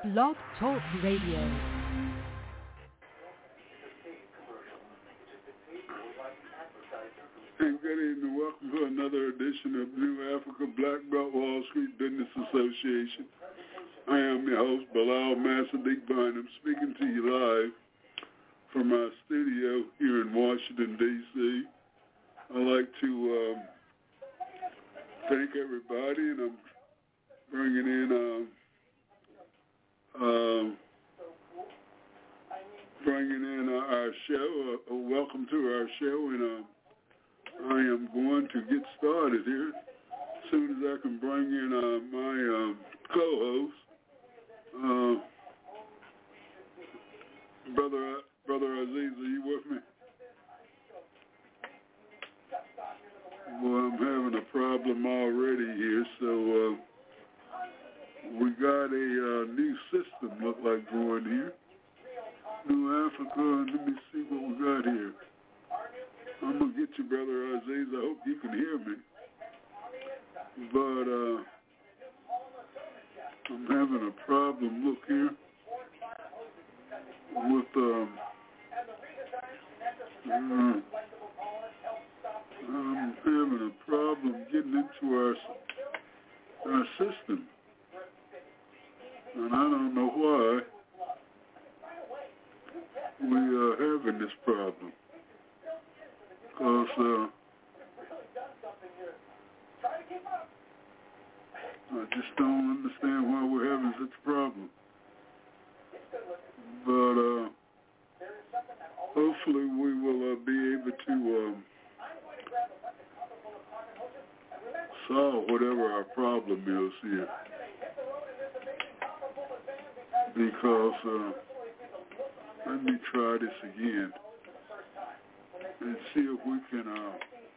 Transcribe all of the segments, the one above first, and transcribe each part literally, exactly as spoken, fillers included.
Blog Talk Radio. And good evening. Welcome to another edition of New Africa Black Belt Wall Street Business Association. I am your host, Bilal Massadik Bynum, speaking to you live from our studio here in Washington, D C I'd like to um, thank everybody, and I'm bringing in um, uh, bringing in uh, our show. Uh, welcome to our show, and uh, I am going to get started here as soon as I can bring in uh, my um, co-host, uh, brother brother Aziz. Are you with me? Well, I'm having a problem already here, so. Uh, We got a uh, new system look like going here. New Africa, let me see what we got here. I'm going to get you, Brother Aziz. I hope you can hear me. But uh, I'm having a problem, look here, with, um, uh, I'm having a problem getting into our, our system. And I don't know why we are having this problem. Because uh, I just don't understand why we're having such a problem. But uh, hopefully we will uh, be able to um, solve whatever our problem is here. Because, uh, let me try this again and see if we can uh,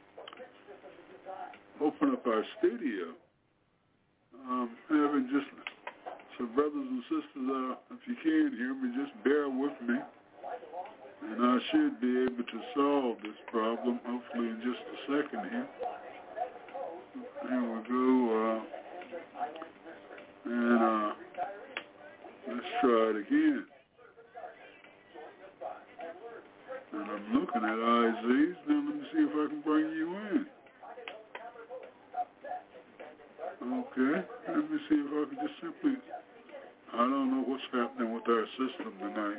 open up our studio. Um, having just, so brothers and sisters, uh, if you can hear me, just bear with me. And I should be able to solve this problem, hopefully in just a second here. Here we go. Uh, and, uh, let's try it again. And I'm looking at I Z's. Now let me see if I can bring you in. Okay. Let me see if I can just simply... I don't know what's happening with our system tonight.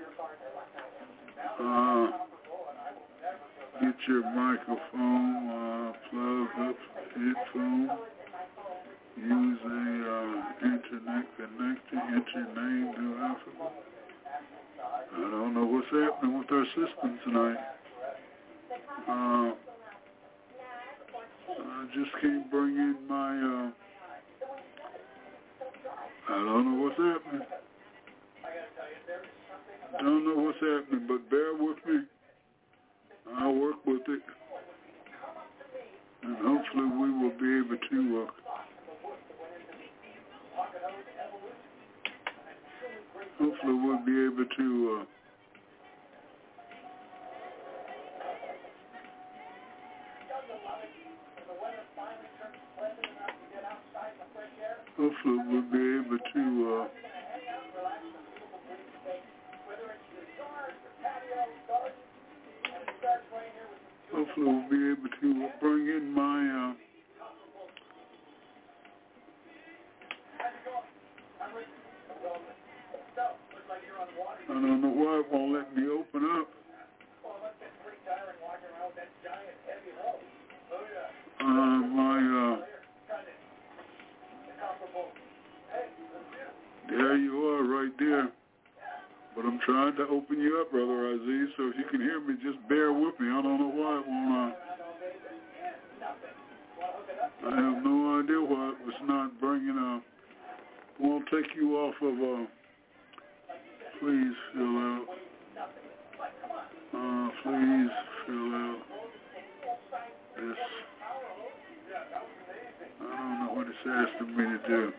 Uh, get your microphone, uh, plug up, headphone. Use a uh, internet connector, enter name, New Africa. I don't know what's happening with our system tonight. Uh, I just can't bring in my, uh, I don't know what's happening. Don't know what's happening, but bear with me. I'll work with it. And hopefully we will be able to uh, Hopefully we'll be able to uh, hopefully we'll be able to uh, hopefully we'll be able to bring in my uh, I don't know why it won't let me open up. Uh, my, uh, there you are right there. But I'm trying to open you up, Brother Aziz, so if you can hear me, just bear with me. I don't know why it won't, uh, I have no idea why it was not bringing, uh, won't take you off of, uh, please fill out. Uh, please fill out this. I don't know what it's asking me to do.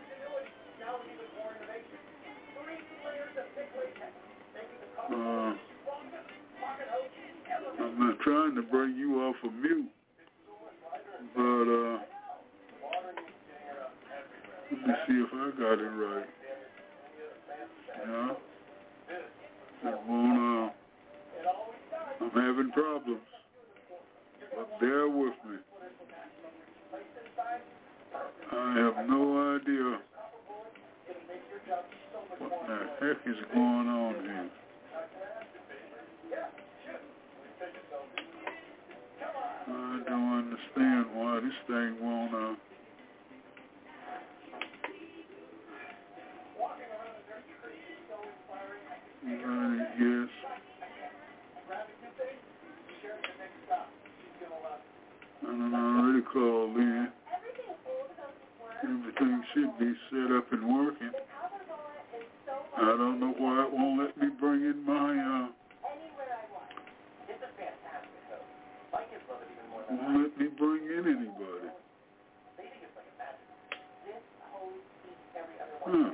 Uh, I'm not trying to bring you off of mute, but uh, let me see if I got it right. You know, it won't, uh, I'm having problems, but bear with me. I have no idea what the heck is going on here. I don't understand why this thing won't, uh, yes. I don't know, I already called in. Everything should be set up and working. I don't know why it won't let me bring in my, uh, won't let me bring in anybody. Huh.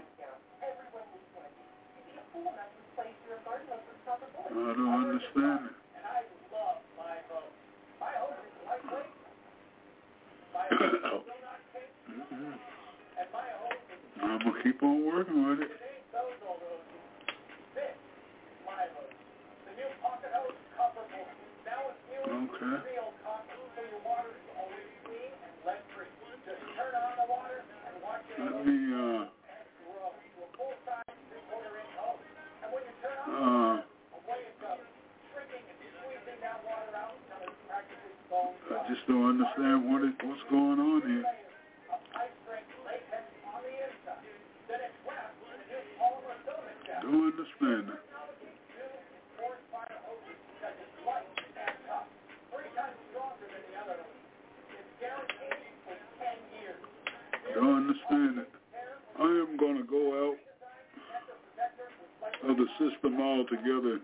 I don't understand it. I'm going to keep on working with it. Okay. Let me, uh, uh, I just don't understand what it, what's going on here. Don't understand it. Don't understand it. I am going to go out of the system altogether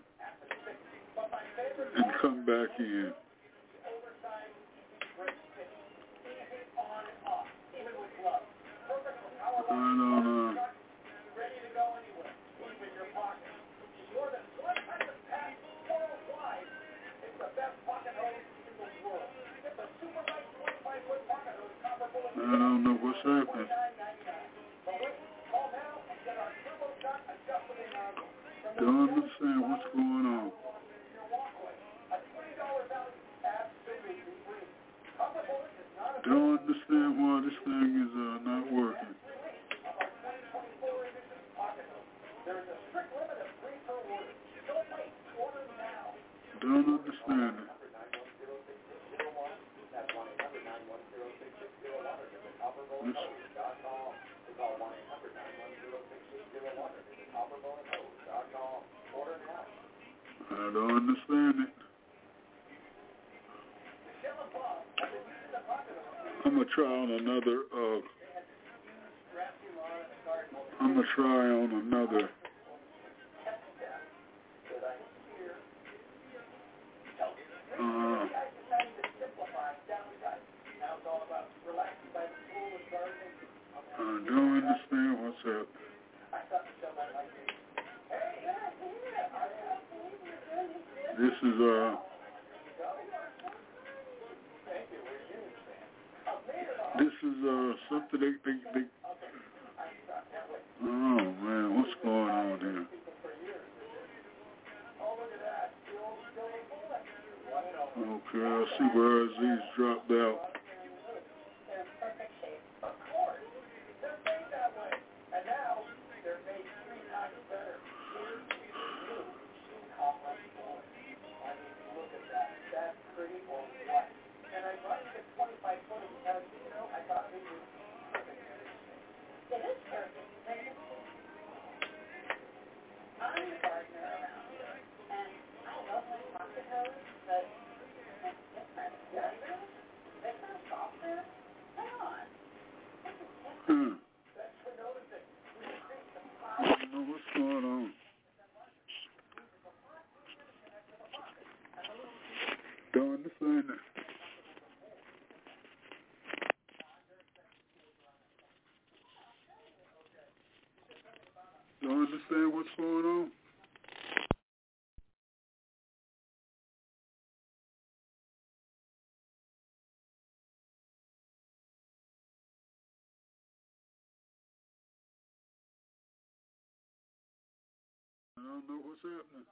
and come back in. I don't know. I don't know what's happening. Don't understand what's going on. Don't understand why this thing is uh, not working. Don't understand it. This, I don't understand it. I'm going to try on another, uh, I'm going to try on another. Uh, I don't understand what's happening. This is, uh, this is, uh, something they, they, they, oh man, what's going on here? Okay, I'll see where these dropped out. Hmm. I don't know what's going on. Don't understand that. Don't understand what's going on. don't know what's happening.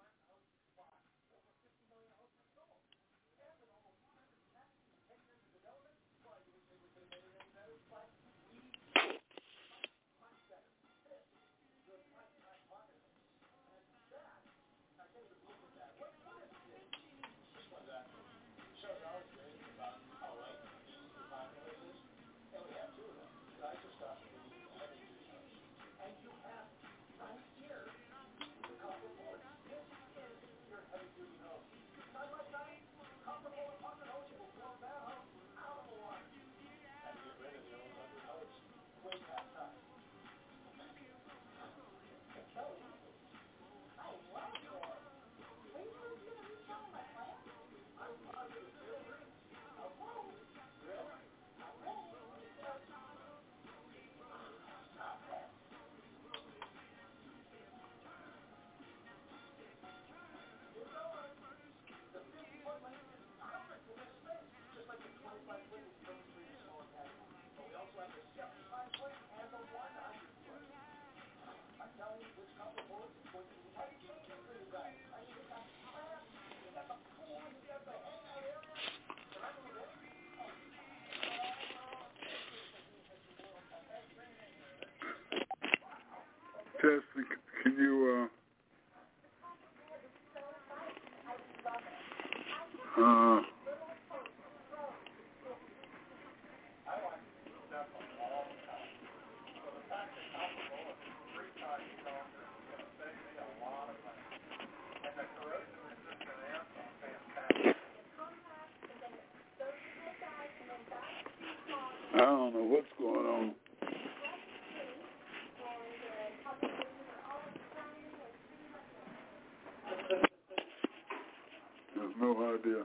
Testing, can you, uh, uh, I don't know what's going on. There's no idea.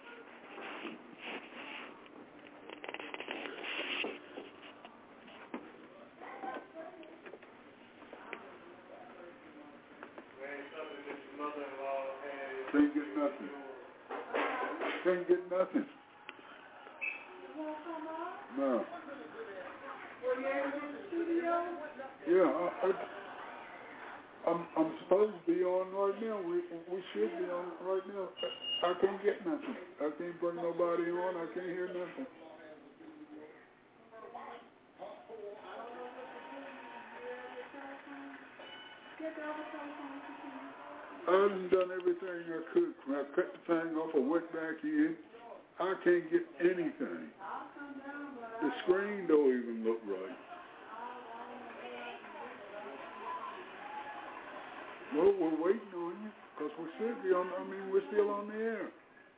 Can't get nothing. Can't get nothing. No. Yeah, I, I, I'm I'm supposed to be on right now. We we should be on right now. I, I can't get nothing. I can't bring nobody on. I can't hear nothing. I've done everything I could. When I cut the thing off, I went back in. I can't get anything. The screen don't even look right. Well, we're waiting on you because we should be on. I mean, we're still on the air.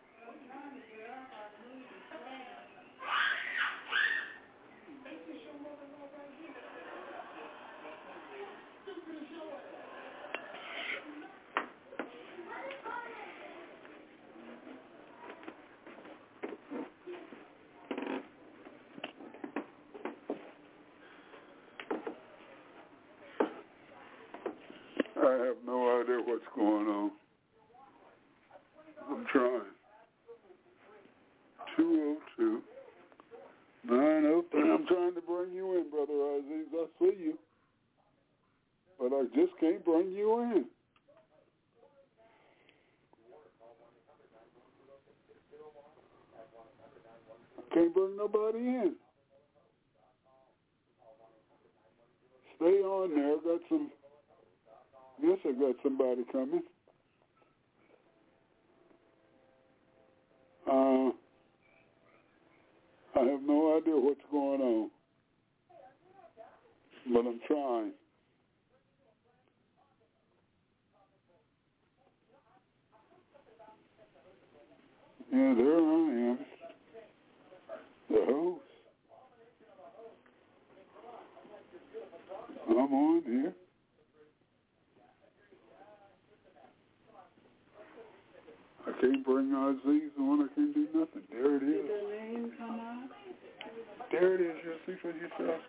I have no idea what's going on. I'm trying. two oh two, nine oh three. I'm trying to bring you in, Brother Aziz. I see you. But I just can't bring you in. I can't bring nobody in. Stay on there. I got some. Yes, I got somebody coming. Uh, I have no idea what's going on, but I'm trying. Yeah, there I am. The host. I'm on here. I can't bring Aziz on. I can't do nothing. There it is. Did the name come up? There it is. You'll see for yourself.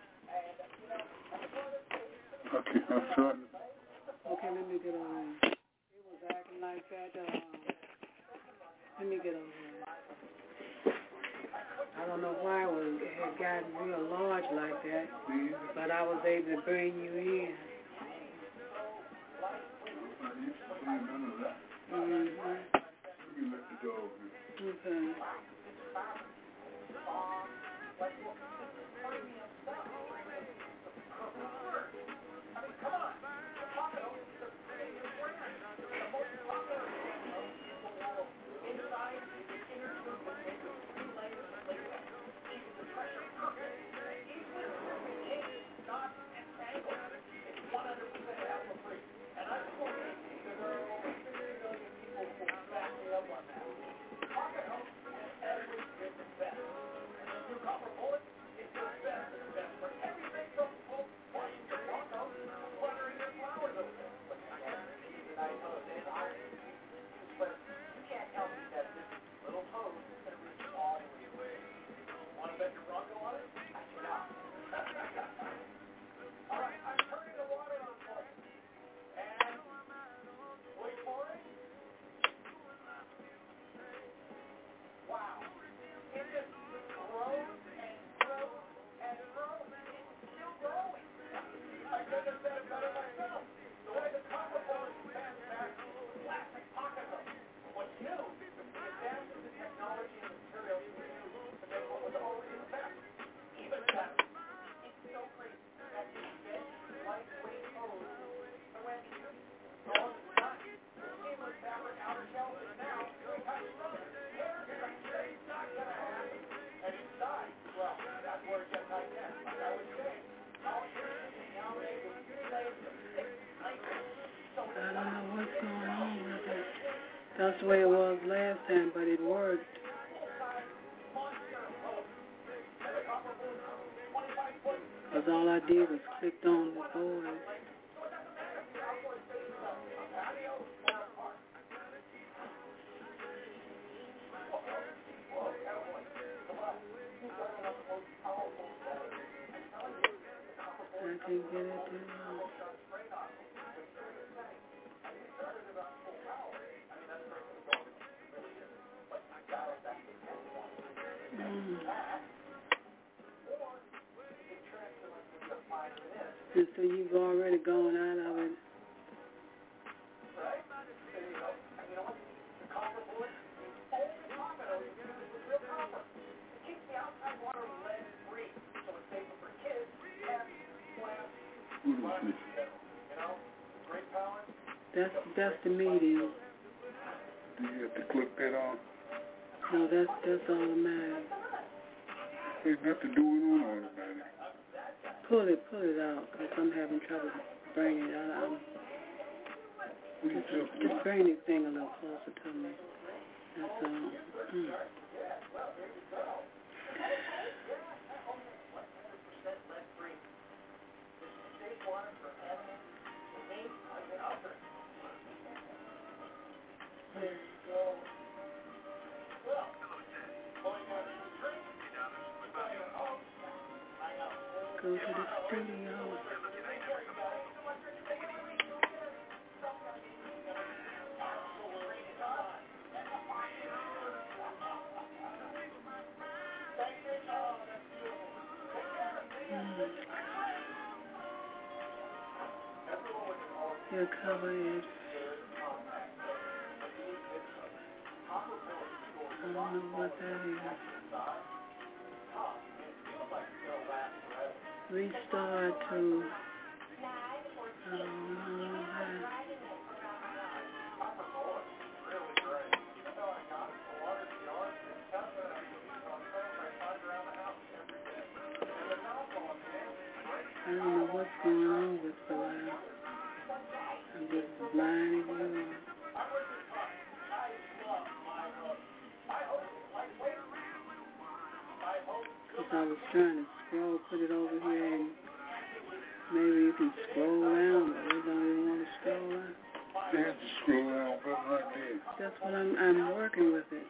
Okay, I'm trying. Okay, let me get on. It was acting like that. Um, let me get on here. I don't know why it, was, it had gotten real large like that, but I was able to bring you in. I don't know what's going on with it. That's the way it was last time, but it worked. Because all I did was clicked on the voice. I can get it down. Mm. And so you've already gone out of it. That's that's the medium. Do you have to click that on? No, that's that's automatic. There's nothing doing on automatic. Pull it, pull it out, because I'm having trouble bringing it out. I'm just, just bring the thing a little closer to me. That's all. Mm. Go to the studio. Mm. Your cover is, I don't know what that is. Restart to, I don't know that. I don't know what's going on with the lab. I'm just blind as you are. Because I was trying to scroll, put it over here, and maybe you can scroll down, but we don't even want to scroll down. They have to scroll down, but like that. That's what I'm, I'm working with it.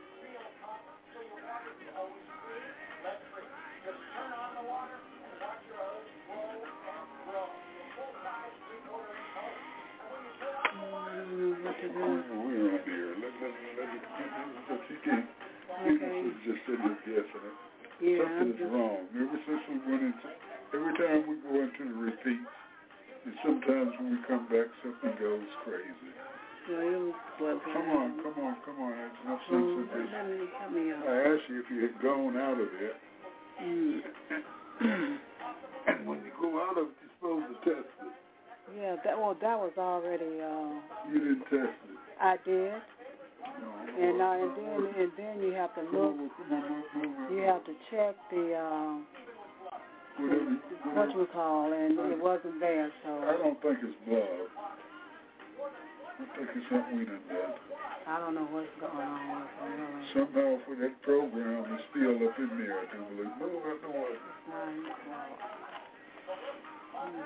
We're on there. Let, let, let it, but you can't. Okay. You just sit there guessing it. Yeah, Something's just... wrong. Ever since we went into, every time we go into the repeats, and sometimes when we come back, something goes crazy. Well, it was what Come on, come on, come on. There's no sense oh, in this. let me, let me out. I asked you if you had gone out of it. Mm. And when you go out of it, you're supposed to test it. Yeah, that well, that was already. Uh, you didn't test it. I did. No. And uh, and then and then you have to look. You have to check the uh, whatever, what you call, and it wasn't there. So I don't think it's blood. I think it's something we done done. I don't know what's going on with it. Really. Somehow for that program is still up in there. I do believe. No, I know it. It's not. Mm.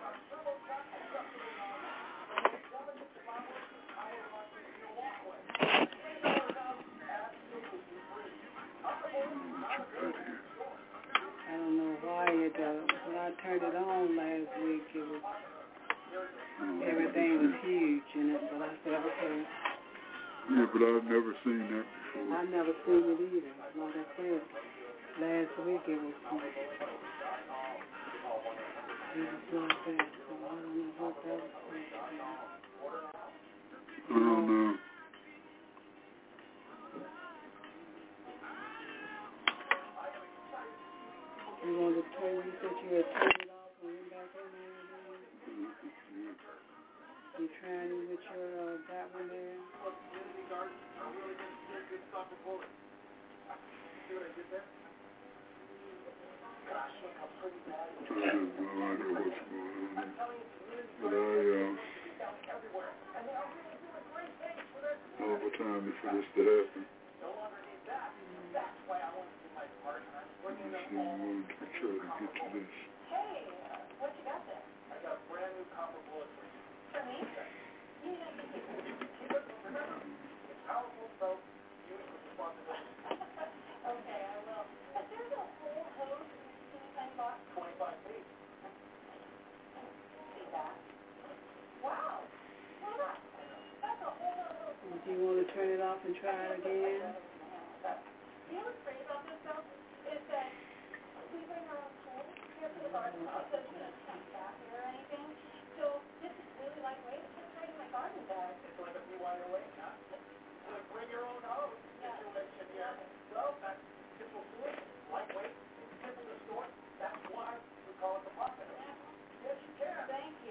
I don't know why it, uh, when I turned it on last week, it was, everything was huge in it, but I said, okay. Yeah, but I've never seen that before. I've never seen it either. Like I said, last week it was, it was like that. So. you trying with your uh, that one there? I have no idea what's going on. But I, uh, all the time for this to happen. So I'm going to try to get to this. Hey, what you got there? I got a brand new copper bullet for you. For me? Keep it, remember, it's powerful, so use with responsibility. Okay, I will. But there's a whole hose in this teeny tiny box. twenty-five feet. See that? Wow. Look at that. That's a whole lot of hose. Do you want to turn it off and try it again? You know what's great about this, though? Is that we bring our own tools here to the garden, so we don't have back here or anything. So this is really lightweight. It fits right in my garden bag. It's like a B Y O A, huh? So bring your own hose. Yeah. Situation here. So that's simple solution. Lightweight, simple to store. That's why we call it the pocket hose. Yes, you can. Thank you.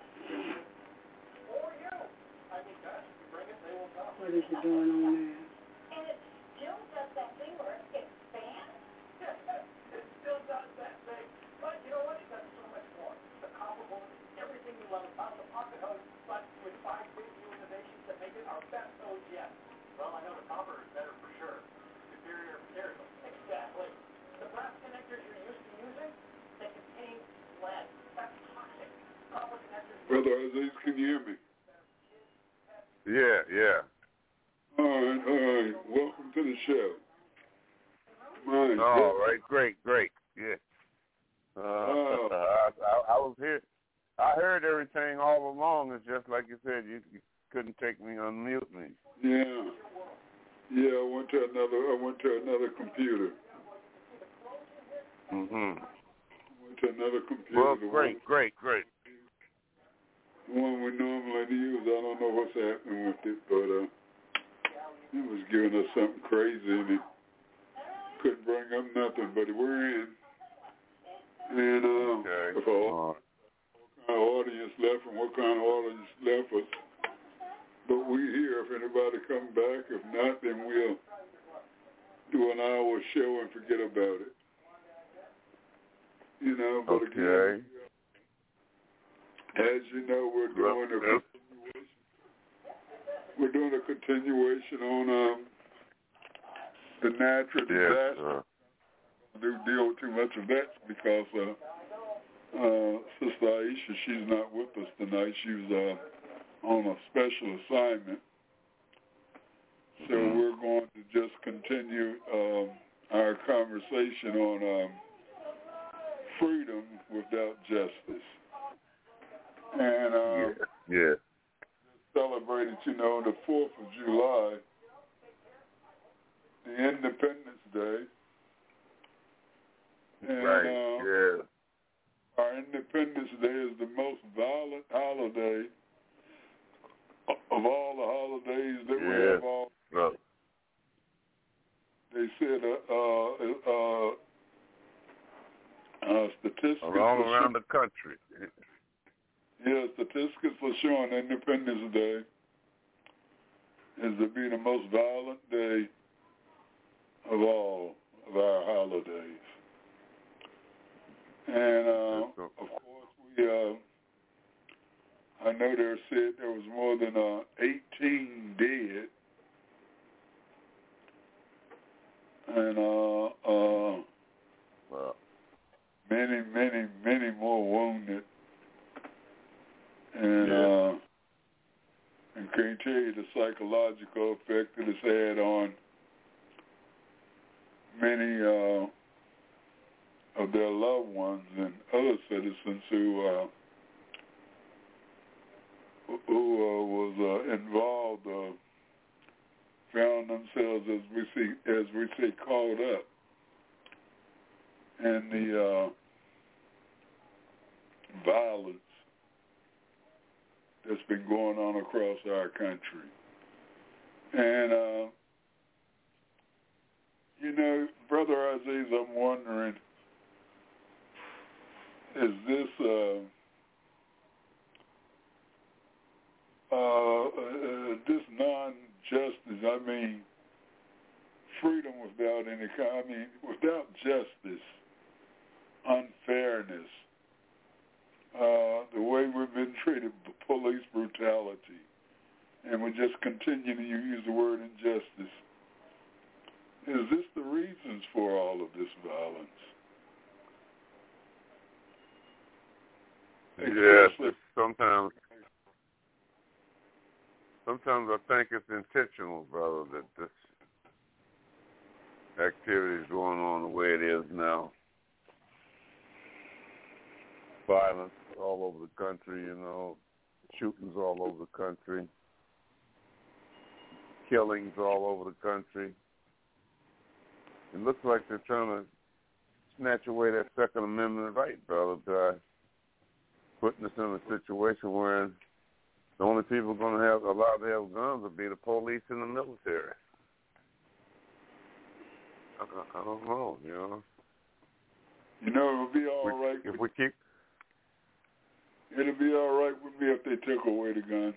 Or you. I mean, gosh, if you bring it, they will come. What is it doing on there? And it still does that thing where it expands. It still does that thing. But you know what? It does so much more. The copper bullet, everything you love about the pocket hose, but with five big new innovations that make it our best hose yet. Well, I know the copper is better for sure. Superior material. Exactly. The brass connectors you're used to using, they contain lead. That's toxic. Copper connectors... Brother Aziz, can you hear me? Yeah, yeah. All right, all right. Welcome to the show. Mine. All right, great, great. Yeah. Uh, Oh. I, I, I was here. I heard everything all along. It's just like you said, you, you couldn't take me, unmute me. Yeah. Yeah, I went to another I went to another computer. Mhm. Went to another computer. Well, the great, one, great, great. The one we normally use. I don't know what's happening with it, but uh it was giving us something crazy and it couldn't bring up nothing, but we're in. And uh Okay. if all, what kind of audience left and what kind of audience left us. But we here if anybody come back. If not, then we'll do an hour show and forget about it. You know, but Okay. again, as you know, we're doing a Yep. continuation. We're doing a continuation on um, the natural Yes, disaster. I don't deal with too much of that because uh, uh, Sister Aisha, she's not with us tonight. She's uh, on a special assignment. So Mhm. we're going to just continue um, our conversation on um, freedom without justice. And uh, Yeah, yeah. celebrated, you know, the fourth of July, the Independence Day. And Right, uh, yeah. our Independence Day is the most violent holiday of all the holidays that we Yeah. have. All Look. they said, uh, uh, uh, uh, statistics All are around the country. yeah, statistics are showing Independence Day is to be the most violent day of all of our holidays. And uh, of course, we uh, I know they said there was more than uh, eighteen dead, and uh, uh, Well, many, many, many more wounded. And yeah. uh, and can't tell you the psychological effect that it's had on many uh, of their loved ones and other citizens who uh, who uh, was uh, involved, uh, found themselves, as we see, as we say, caught up in the uh, violence that's been going on across our country. And uh, you know, Brother Aziz, I'm wondering, is this uh, uh, uh, this non-justice, I mean, freedom without any kind, I mean, without justice, unfairness, uh, the way we've been treated, police brutality, and we just continue to use the word injustice. Is this the reasons for all of this violence? Yes, it's sometimes. Sometimes I think it's intentional, brother, that this activity is going on the way it is now. Violence all over the country, you know, shootings all over the country, killings all over the country. It looks like they're trying to snatch away that Second Amendment right, brother, by putting us in a situation where the only people going to have allowed to have guns will be the police and the military. I, I don't know, you know. You know, it'll be all we, right. If we keep... It'll be all right with me if they took away the guns.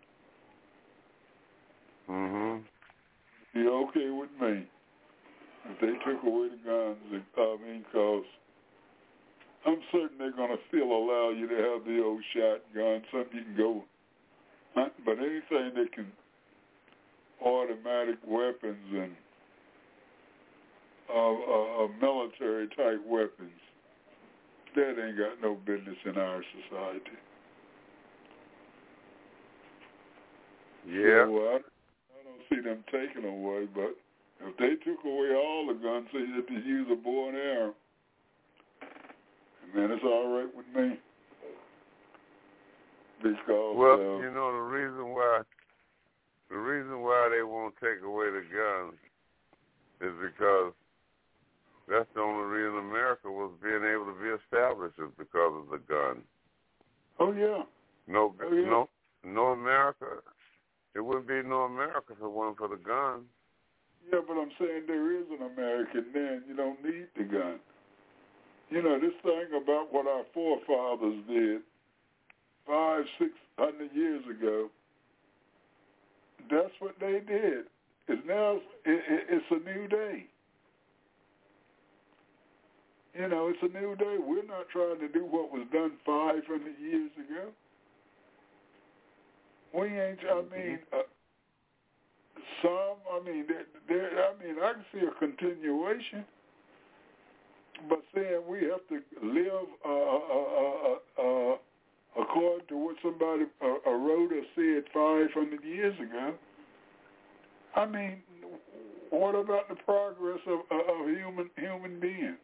Mm-hmm. Be okay with me if they took away the guns. I mean, because I'm certain they're going to still allow you to have the old shotgun, something you can go hunt, but anything that can automatic weapons and uh, uh, uh, military-type weapons, that ain't got no business in our society. Yeah. So, uh, I don't see them taking away, but if they took away all the guns so you have to use a bow and arrow, man, it's all right with me. Because, well, uh, you know, the reason why the reason why they won't take away the guns is because that's the only reason America was being able to be established is because of the gun. Oh yeah. No, oh, yeah. no, no America. It wouldn't be no America if it wasn't for the gun. Yeah, but I'm saying there is an American then. You don't need the gun. You know, this thing about what our forefathers did five, six hundred years ago, that's what they did. It's now, it, it, it's a new day. You know, it's a new day. We're not trying to do what was done five hundred years ago. We ain't, I mean, uh, some, I mean, there, there, I mean, I can see a continuation, but saying we have to live uh, uh, uh, uh, according to what somebody uh, wrote or said five hundred years ago, I mean, what about the progress of, of human human beings?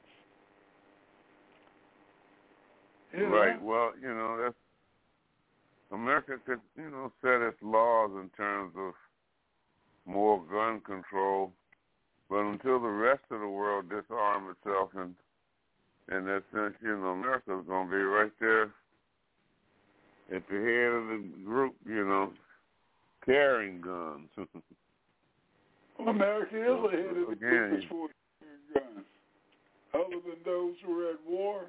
You know? Right. Well, you know, that's America could, you know, set its laws in terms of more gun control, but until the rest of the world disarm itself, and in that sense, you know, America's going to be right there at the head of the group, you know, carrying guns. Well, America is so, ahead of the again, group as far as carrying guns. Other than those who are at war.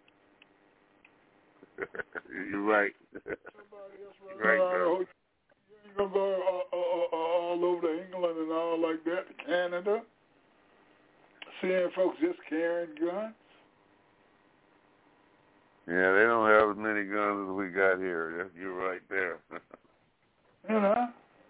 You're right. Somebody else running right, around. girl. You ain't going to go all, all, all over to England and all like that, to Canada, seeing folks just carrying guns. Yeah, they don't have as many guns as we got here. You're right there. You know?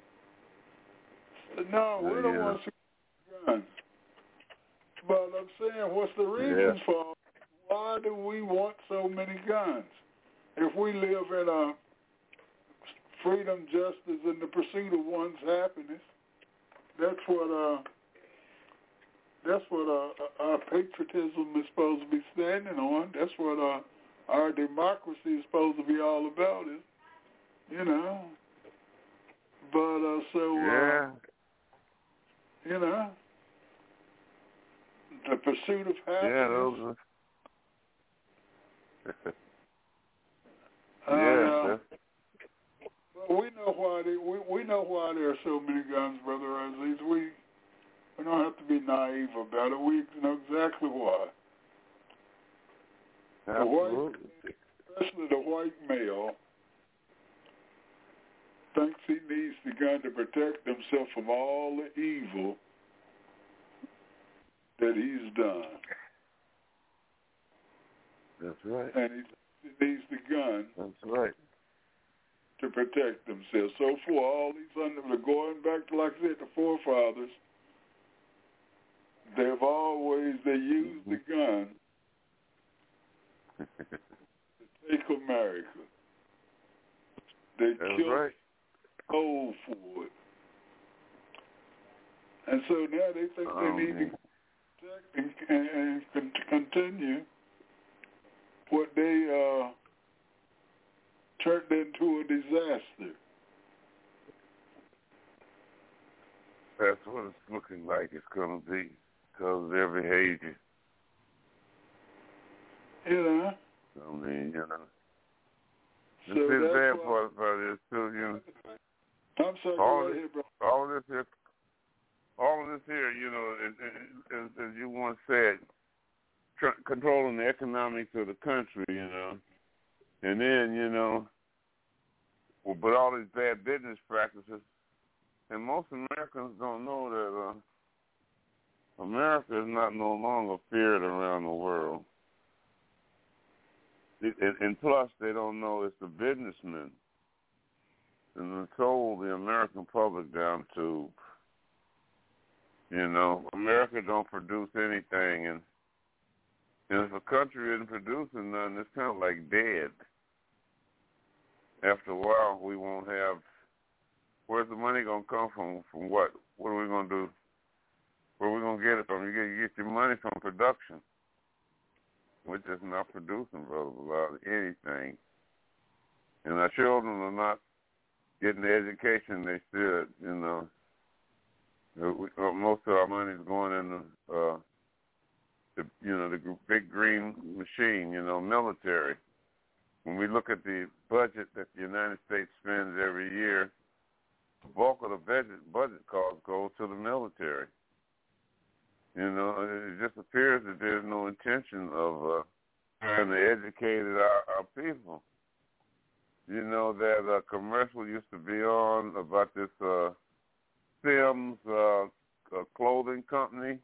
No, we're uh, the yeah. ones who carry guns. But I'm saying, what's the reasons yeah. for why do we want so many guns? If we live in a freedom, justice, and the pursuit of one's happiness, that's what uh, that's what uh, our patriotism is supposed to be standing on. That's what uh, our democracy is supposed to be all about. Is you know, but uh, so yeah. uh, you know, the pursuit of happiness. Yeah, those are... Uh, yeah, well, we know why they, we we know why there are so many guns, Brother Aziz. We we don't have to be naive about it. We know exactly why. absolutely. The white, especially the white male, thinks he needs the gun to protect himself from all the evil that he's done. That's right. And he needs the gun. That's right. To protect themselves. So for all these under going back to, like I said, the forefathers, they've always they used the gun to take America. They That's killed right. gold for it. And so now they think Oh, they need man. to protect and, and, and continue what they uh, turned into a disaster. That's what it's looking like it's going to be because of their behavior. You know? I mean, you know. So This is that's bad why- part about it, too, you know. I'm sorry, All go this, ahead, bro. all this here, all of this here, you know, as, as, as you once said, tr- controlling the economics of the country, you know, and then, you know, well, but all these bad business practices, and most Americans don't know that uh, America is not no longer feared around the world. It, and, and plus, they don't know it's the businessmen and they sold the American public down to, you know, America don't produce anything, and, and if a country isn't producing nothing, it's kind of like dead. After a while, we won't have. Where's the money gonna come from? From what? What are we gonna do? Where are we gonna get it from? You get you get your money from production. We're just not producing, brother, about anything, and our children are not getting the education they should. You know, we, uh, most of our money is going in the, uh, the, you know, the big green machine. You know, military. When we look at the budget that the United States spends every year, the bulk of the budget budget costs go to the military. You know, it just appears that there's no intention of uh, trying to educate our, our people. You know, that uh, commercial used to be on about this uh, Sims uh, uh, clothing company.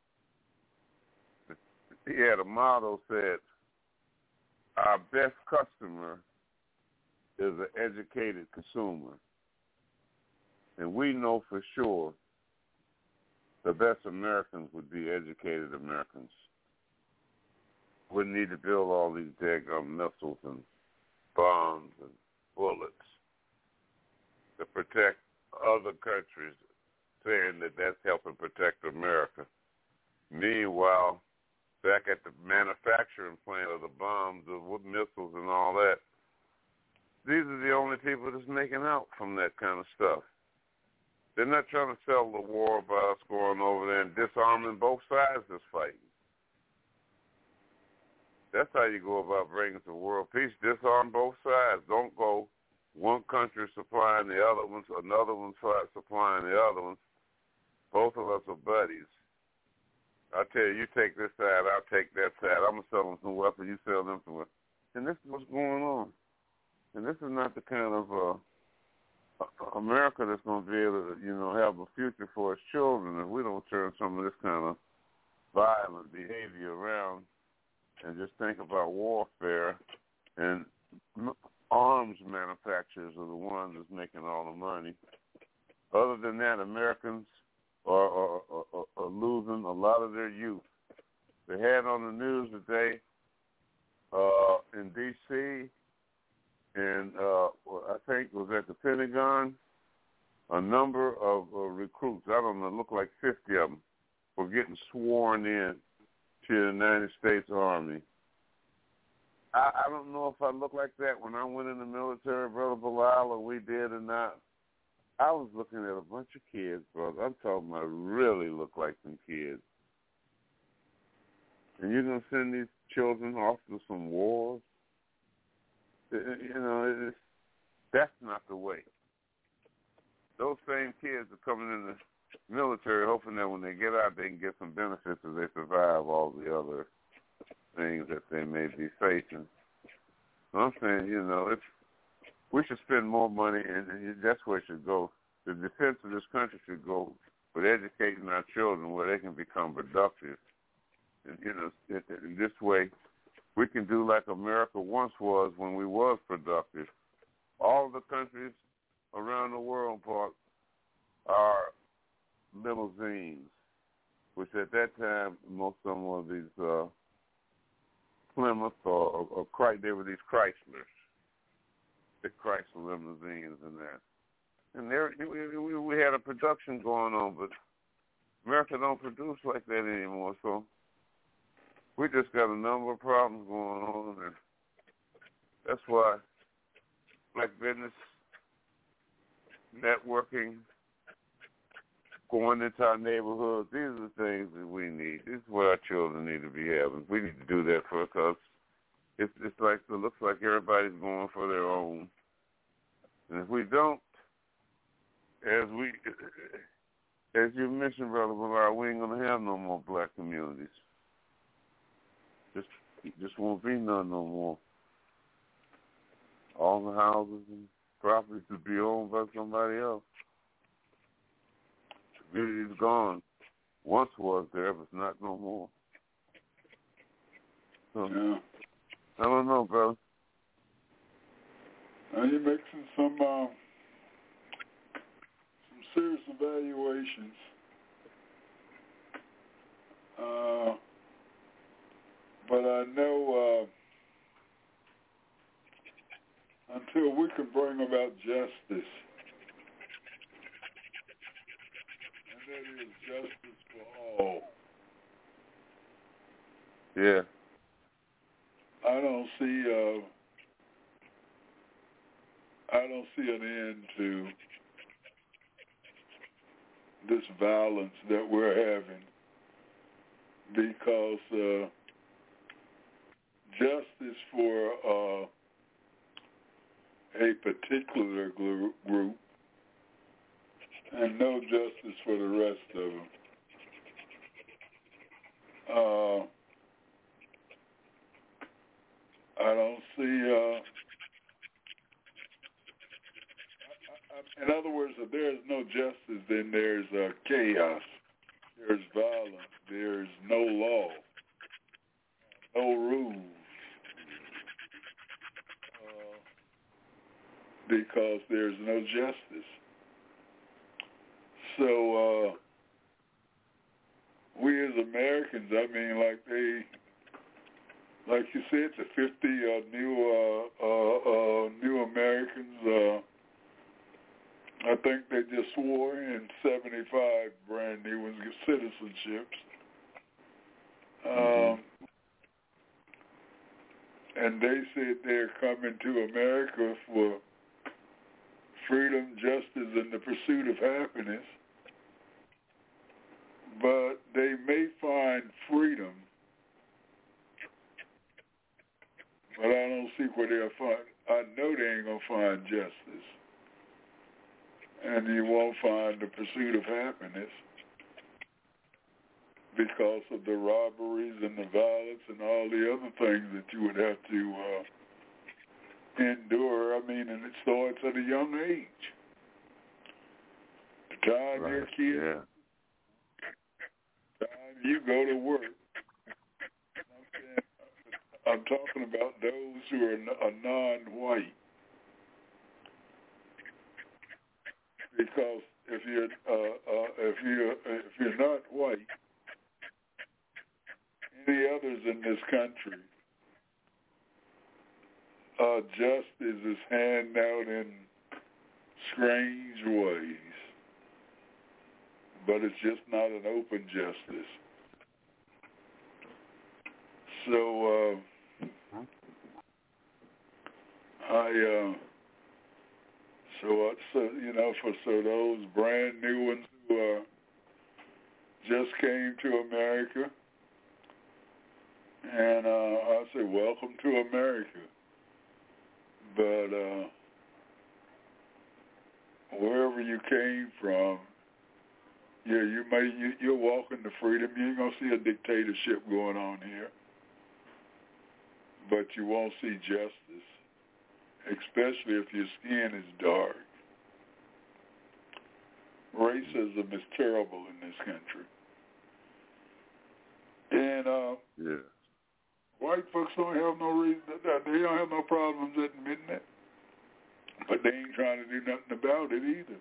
He had a motto said, our best customer is an educated consumer. And we know for sure the best Americans would be educated Americans. Wouldn't need to build all these daggone missiles and bombs and bullets to protect other countries, saying that that's helping protect America. Meanwhile, back at the manufacturing plant of the bombs, the missiles and all that, these are the only people that's making out from that kind of stuff. They're not trying to sell the war by us going over there and disarming both sides that's fighting. That's how you go about bringing to world peace. Disarm both sides. Don't go one country supplying the other ones, another one supplying the other ones. Both of us are buddies. I tell you, you take this side, I'll take that side. I'm going to sell them some weapons, you sell them some weapons. And this is what's going on. And this is not the kind of uh, America that's going to be able to, you know, have a future for its children if we don't turn some of this kind of violent behavior around and just think about warfare. And arms manufacturers are the ones that's making all the money. Other than that, Americans are, are, are, are losing a lot of their youth. They had on the news today uh, in D C and uh, I think it was at the Pentagon, a number of uh, recruits, I don't know, it looked like fifty of them, were getting sworn in to the United States Army. I, I don't know if I looked like that when I went in the military, Brother Bilal, or we did or not. I was looking at a bunch of kids, brother. I'm talking about really look like some kids. And you're going to send these children off to some wars? You know, it's, that's not the way. Those same kids are coming in the military hoping that when they get out, they can get some benefits as they survive all the other things that they may be facing. So I'm saying, you know, it's we should spend more money, and, and that's where it should go. The defense of this country should go with educating our children where they can become productive. And, you know, in this way, we can do like America once was when we was productive. All the countries around the world bought our limousines, which at that time, most of them were these uh, Plymouth or, or, or Chrysler. They were these Chryslers, the Chrysler limousines and that. And there, we, we, we had a production going on, but America don't produce like that anymore. So we just got a number of problems going on, and that's why black business, networking, going into our neighborhoods, these are the things that we need. This is what our children need to be having. We need to do that for us because it's, it's like, it looks like everybody's going for their own. And if we don't, as we, as you mentioned, Brother Ballard, we ain't going to have no more black communities. Just, just won't be none no more. All the houses and properties will be owned by somebody else. The community's gone. Once was there, but not no more. So, yeah. I don't know, brother. Now you're mixing some uh, some serious evaluations. Uh, but I know uh, until we can bring about justice, and that is justice for all. Yeah. I don't see uh, I don't see an end to this violence that we're having because uh, justice for uh, a particular group and no justice for the rest of them. Uh, I don't see, uh, I, I, in other words, if there's no justice, then there's uh, chaos, there's violence, there's no law, no rules, uh, because there's no justice. So uh, we as Americans, I mean, like they, like you said, the fifty uh, new uh, uh, uh, new Americans, uh, I think they just swore in seventy-five brand new ones get citizenships. Um, and they said they're coming to America for freedom, justice, and the pursuit of happiness. But they may find freedom, but I don't see where they'll find. I know they ain't gonna find justice, and you won't find the pursuit of happiness because of the robberies and the violence and all the other things that you would have to uh, endure. I mean, and it starts at a young age. The time Right. your kids, Yeah. the time you go to work. I'm talking about those who are, are non-white, because if you're uh, uh, if you if you're not white, any others in this country, uh, justice is handed out in strange ways, but it's just not an open justice. So. Uh, I, uh, so, uh, so, you know, for so those brand new ones who uh, just came to America, and uh, I say, welcome to America. But uh, wherever you came from, yeah, you may you, you're walking to freedom. You ain't gonna see a dictatorship going on here, but you won't see justice. especially if your skin is dark. Racism is terrible in this country. And uh, yeah. white folks don't have no reason, they don't have no problems admitting it, but they ain't trying to do nothing about it either.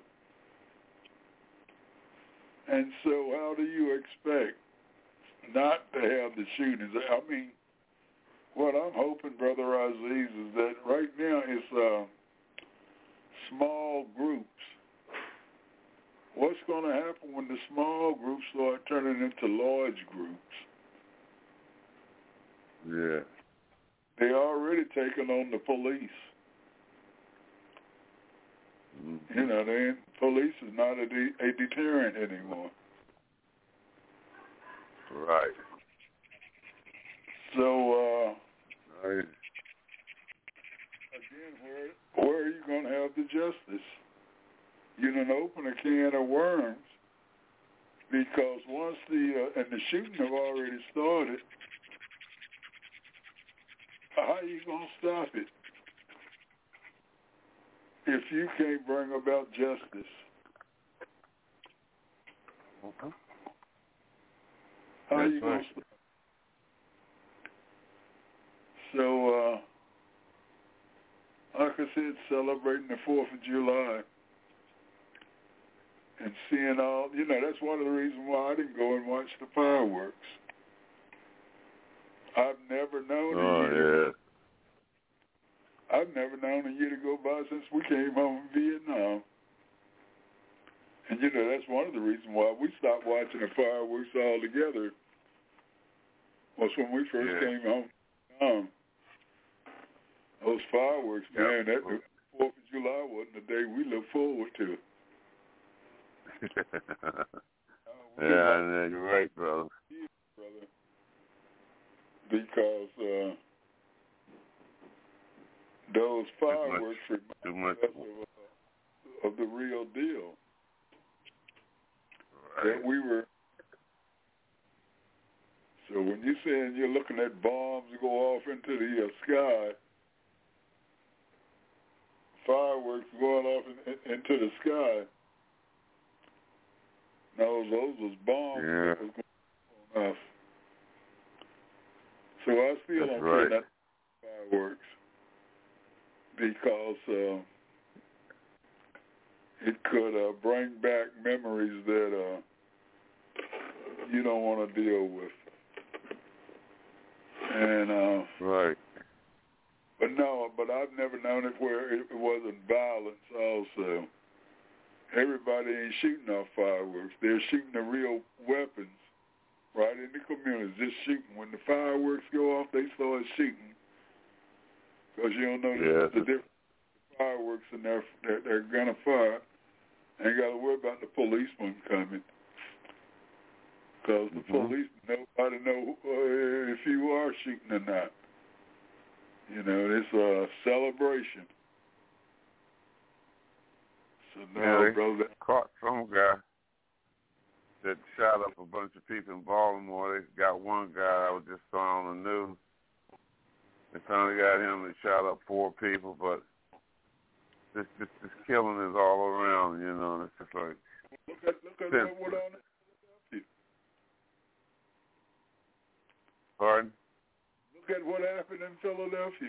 And so how do you expect not to have the shootings? I mean, what I'm hoping, Brother Aziz, is that right now it's uh, small groups. What's going to happen when the small groups start turning into large groups? Yeah. They already taken on the police. Mm-hmm. You know, they, police is not a, de- a deterrent anymore. Right. So, uh, right. again, where, where are you going to have the justice? You done open a can of worms because once the, uh, and the shooting have already started, how are you going to stop it if you can't bring about justice? Okay. How are That's you going right. to stop it? So, uh, like I said, celebrating the fourth of July and seeing all, you know, that's one of the reasons why I didn't go and watch the fireworks. I've never known Oh, a year. yeah. I've never known a year to go by since we came home from Vietnam. And, you know, that's one of the reasons why we stopped watching the fireworks altogether was when we first Yeah. came home from Vietnam. Those fireworks, Yep. man, that the fourth of July wasn't the day we look forward to. yeah, yeah, you're right, brother. brother. Because uh, those fireworks Too remind much. us of, uh, of the real deal. Right. That we were. So when you're saying you're looking at bombs go off into the uh, sky, fireworks going off in, in, into the sky, no, those was bombs Yeah. that was going on us. So I still That's don't right. care that fireworks because uh, it could uh, bring back memories that uh, you don't want to deal with. And uh, right. but no, but I've never known it where it wasn't violence. Also, everybody ain't shooting off fireworks; they're shooting the real weapons right in the communities. Just shooting. When the fireworks go off, they start shooting because you don't know Yeah. the different fireworks and they're they're, they're gonna fire. Ain't got to worry about the policeman coming. Because the Mm-hmm. police, nobody know uh, if you are shooting or not. You know, it's a celebration. So now, yeah, they brother, caught some guy that shot up a bunch of people in Baltimore. They got one guy I was just saw on the news. They finally got him that shot up four people, but this this, this killing is all around, you know, and it's just like look at look at what went on. Pardon? Look at what happened in Philadelphia.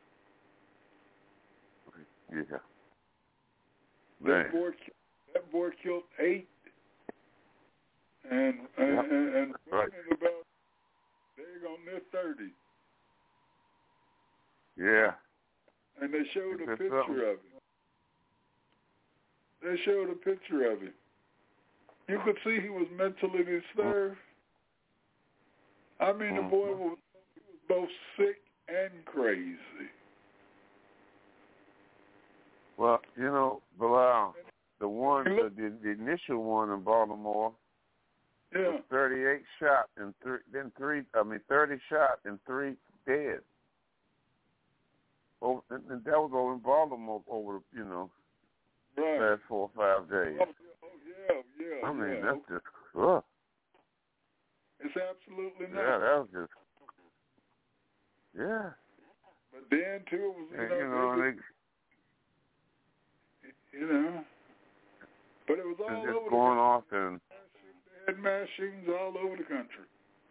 Yeah. That Man. boy, that boy killed eight, and and Yep. and, and Right. about they're on their thirty. Yeah. And they showed Is a there picture something? of it. They showed a picture of it. You could see he was mentally disturbed. I mean, the boy was, he was both sick and crazy. Well, you know, Bilal, the one, the, the, the initial one in Baltimore Yeah. was thirty-eight shot and three, then three, I mean, thirty shot and three dead. Over, and, and that was over in Baltimore over, you know, Right. last four or five days. Oh, yeah, oh, yeah, yeah. I mean, yeah. that's just, ugh. It's absolutely not. Yeah, that was just, yeah. But then, too, it was, you And, know, you know, they, they, You know. But it was all and just over going the off and They had mass shootings all over the country.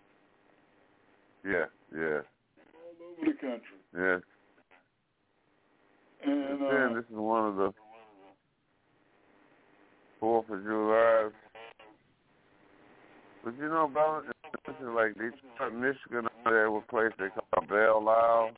yeah, yeah, All over the country. yeah. And Then uh, this is one of the Fourth of July. But you know about this is like Detroit, Michigan, there was a place they call Belle Isle.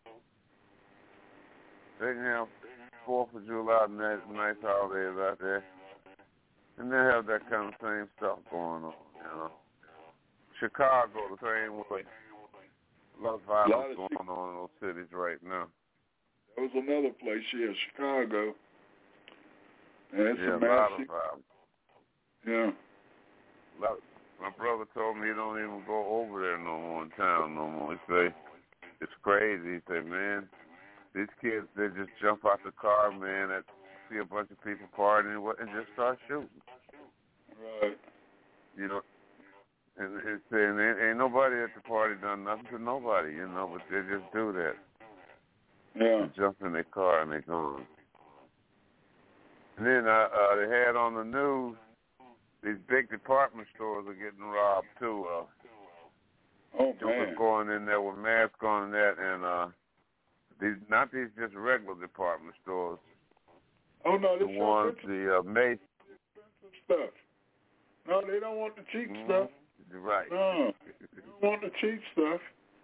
They can have Fourth of July nice, nice holidays out there. And they have that kind of same stuff going on, you know. Chicago, the same way. A lot of violence lot of going on in those cities right now. There was another place here, Chicago. And it's Yeah, a a lot massive. of violence. Yeah. Lot, my brother told me he don't even go over there no more in town no more. He say, it's crazy. He said, man, these kids, they just jump out the car, man, and see a bunch of people partying and just start shooting. Right. You know, and it's saying ain't, ain't nobody at the party done nothing to nobody, you know, but they just do that. Yeah. They jump in their car and they gone. And then uh, uh, they had on the news, these big department stores are getting robbed too. Uh, oh People man. going in there with masks on and that, and uh, these not these just regular department stores. Oh no, The this ones, the uh, Macy's stuff. No, they don't want the cheap mm-hmm. stuff. You're right. No, they don't want the cheap stuff.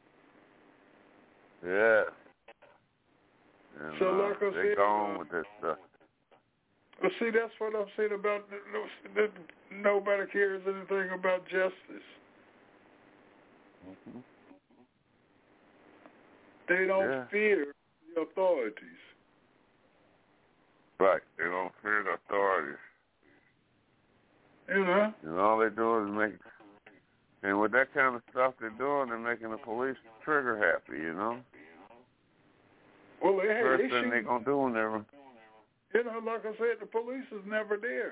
Yeah. And, so uh, like I they said, gone uh, with that stuff. Well, see, that's what I'm saying about that nobody cares anything about justice. Mm-hmm. They don't yeah. fear the authorities. Right. They don't fear the authorities. You know? And all they do is make, and with that kind of stuff they're doing, they're making the police trigger happy, you know? Well, they, hey, First they thing shoot, they're going to do when they're... You know, like I said, the police is never there.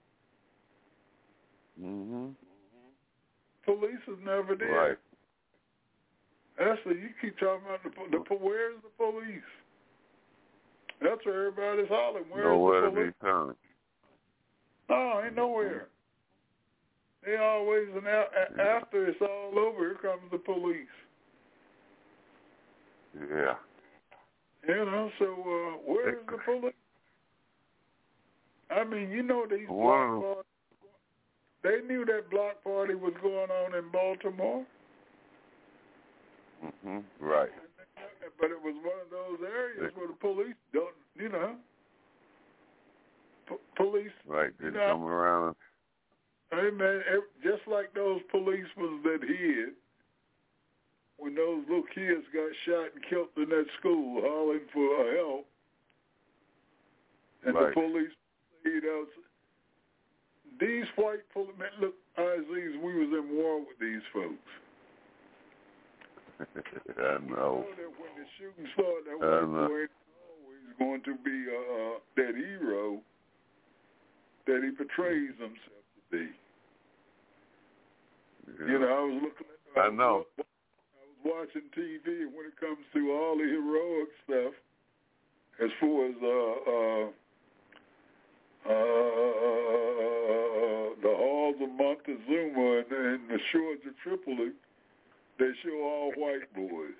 Mm-hmm. Police is never there. Right. That's what you keep talking about. The, the where's the police? That's where everybody's hollering. Where's Nowhere the to police? be found. No, ain't nowhere. They always, and after it's all over, here comes the police. Yeah. You know, so uh, where's the police? I mean, you know these Wow. block parties, they knew that block party was going on in Baltimore. Mm-hmm. Right. But it was one of those areas where the police don't, you know, p- police. Right. They you know, come around. Hey, man, just like those policemen that hid when those little kids got shot and killed in that school hollering for help, and right. the police, you know, these white police, look, Aziz, we was in war with these folks. I know. You know that when the shooting started, that I white know. boy ain't always going to be uh, that hero that he portrays himself to be. Yeah. You know, I was looking at, I, I know. Was, I was watching T V, and when it comes to all the heroic stuff, as far as uh, uh, uh, the halls of Montezuma and, and the shores of Tripoli, they show all white boys.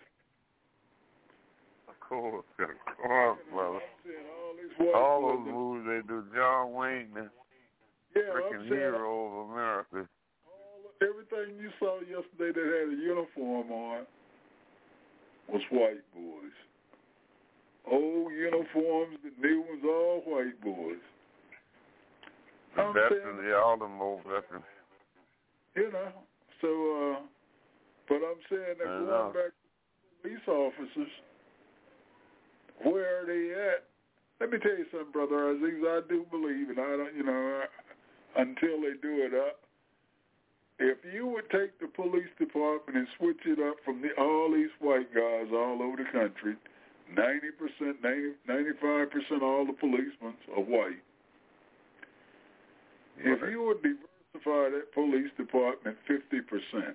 Of course, of course, brother. All, these white all boys those movies they do, John Wayne, the yeah, freaking hero of America. All, everything you saw yesterday that had a uniform on was white boys. Old uniforms, the new ones, all white boys. The I'm veterans, saying, yeah, all them old veterans. You know, so, uh, but I'm saying that going know. back to police officers, where are they at? Let me tell you something, Brother Aziz. I do believe, and I don't, you know, I, until they do it up, if you would take the police department and switch it up from the, all these white guys all over the country, ninety percent, ninety, ninety-five percent all the policemen are white. Right. If you would diversify that police department fifty percent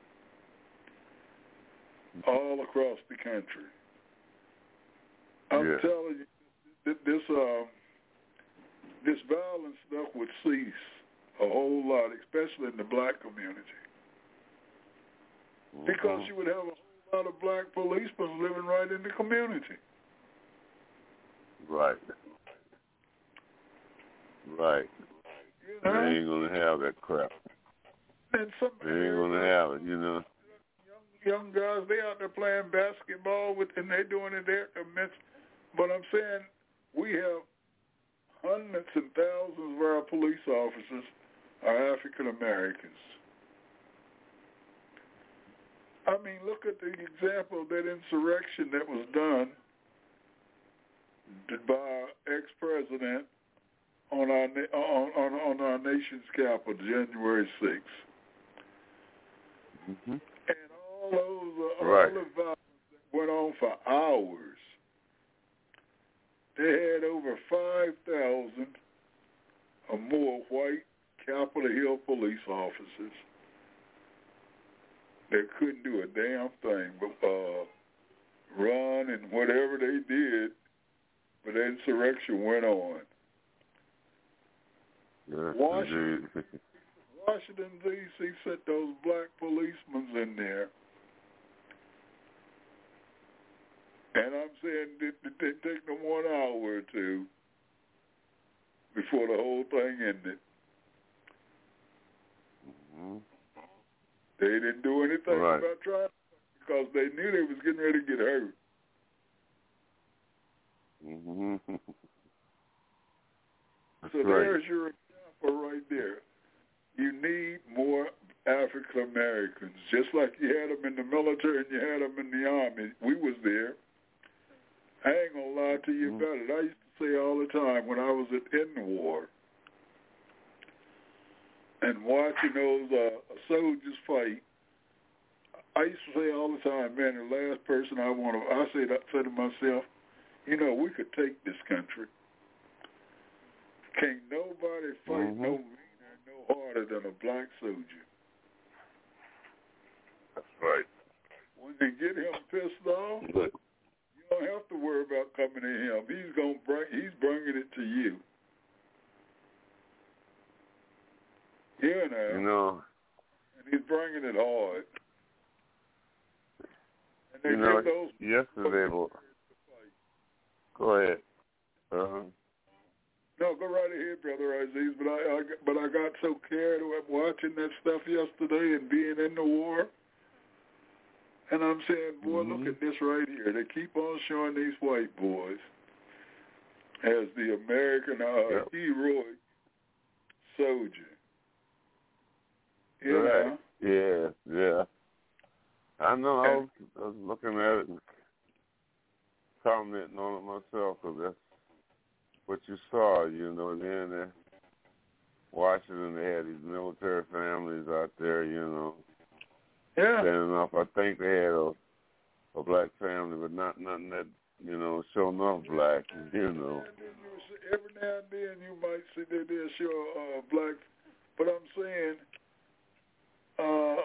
all across the country, I'm yeah. telling you, this uh, this violent stuff would cease a whole lot, especially in the black community. Mm-hmm. Because you would have a whole lot of black policemen living right in the community. Right. Right. You know? They ain't going to have that crap. And some they ain't going to have it, you know. Young, young guys, they out there playing basketball, with, and they're doing it there. But I'm saying we have hundreds and thousands of our police officers are African Americans. I mean, look at the example of that insurrection that was done by our ex-president on our on, on, on our nation's capital, January sixth. Mm-hmm. And all those, uh, right. all the violence that went on for hours. They had over five thousand or more white Capitol Hill police officers that couldn't do a damn thing but uh, run and whatever they did, but the insurrection went on. Yes, Washington, Washington, D C sent those black policemen in there. And I'm saying it didn't take them one hour or two before the whole thing ended. Mm-hmm. They didn't do anything right. about trying because they knew they was getting ready to get hurt. Mm-hmm. So right. there's your example right there. You need more African Americans, just like you had them in the military and you had them in the army. We was there. I ain't gonna lie to you about it. I used to say all the time when I was in the war and watching those uh, soldiers fight, I used to say all the time, man, the last person I want to, I say, I say to myself, you know, we could take this country. Can't nobody fight mm-hmm. no meaner, no harder than a black soldier. That's right. When they get him pissed off, Good. you don't have to worry about coming to him. He's gonna bring. He's bringing it to you. Yeah, now. You know. And he's bringing it hard. And they you know, those yesterday. Well, go ahead. Uh huh. No, go right ahead, Brother Aziz. But I, I, but I got so carried away watching that stuff yesterday and being in the war. And I'm saying, boy, mm-hmm. look at this right here. They keep on showing these white boys as the American uh, yep. heroic soldier. You right. know? Yeah, yeah. I know. I was, I was looking at it and commenting on it myself because that's what you saw, you know. And then in Washington, they had these military families out there, you know. Yeah. Standing up. I think they had a, a black family, but not nothing that, you know, showing off black, you know. Every now and then you might see that they'll show uh, black, but I'm saying, uh,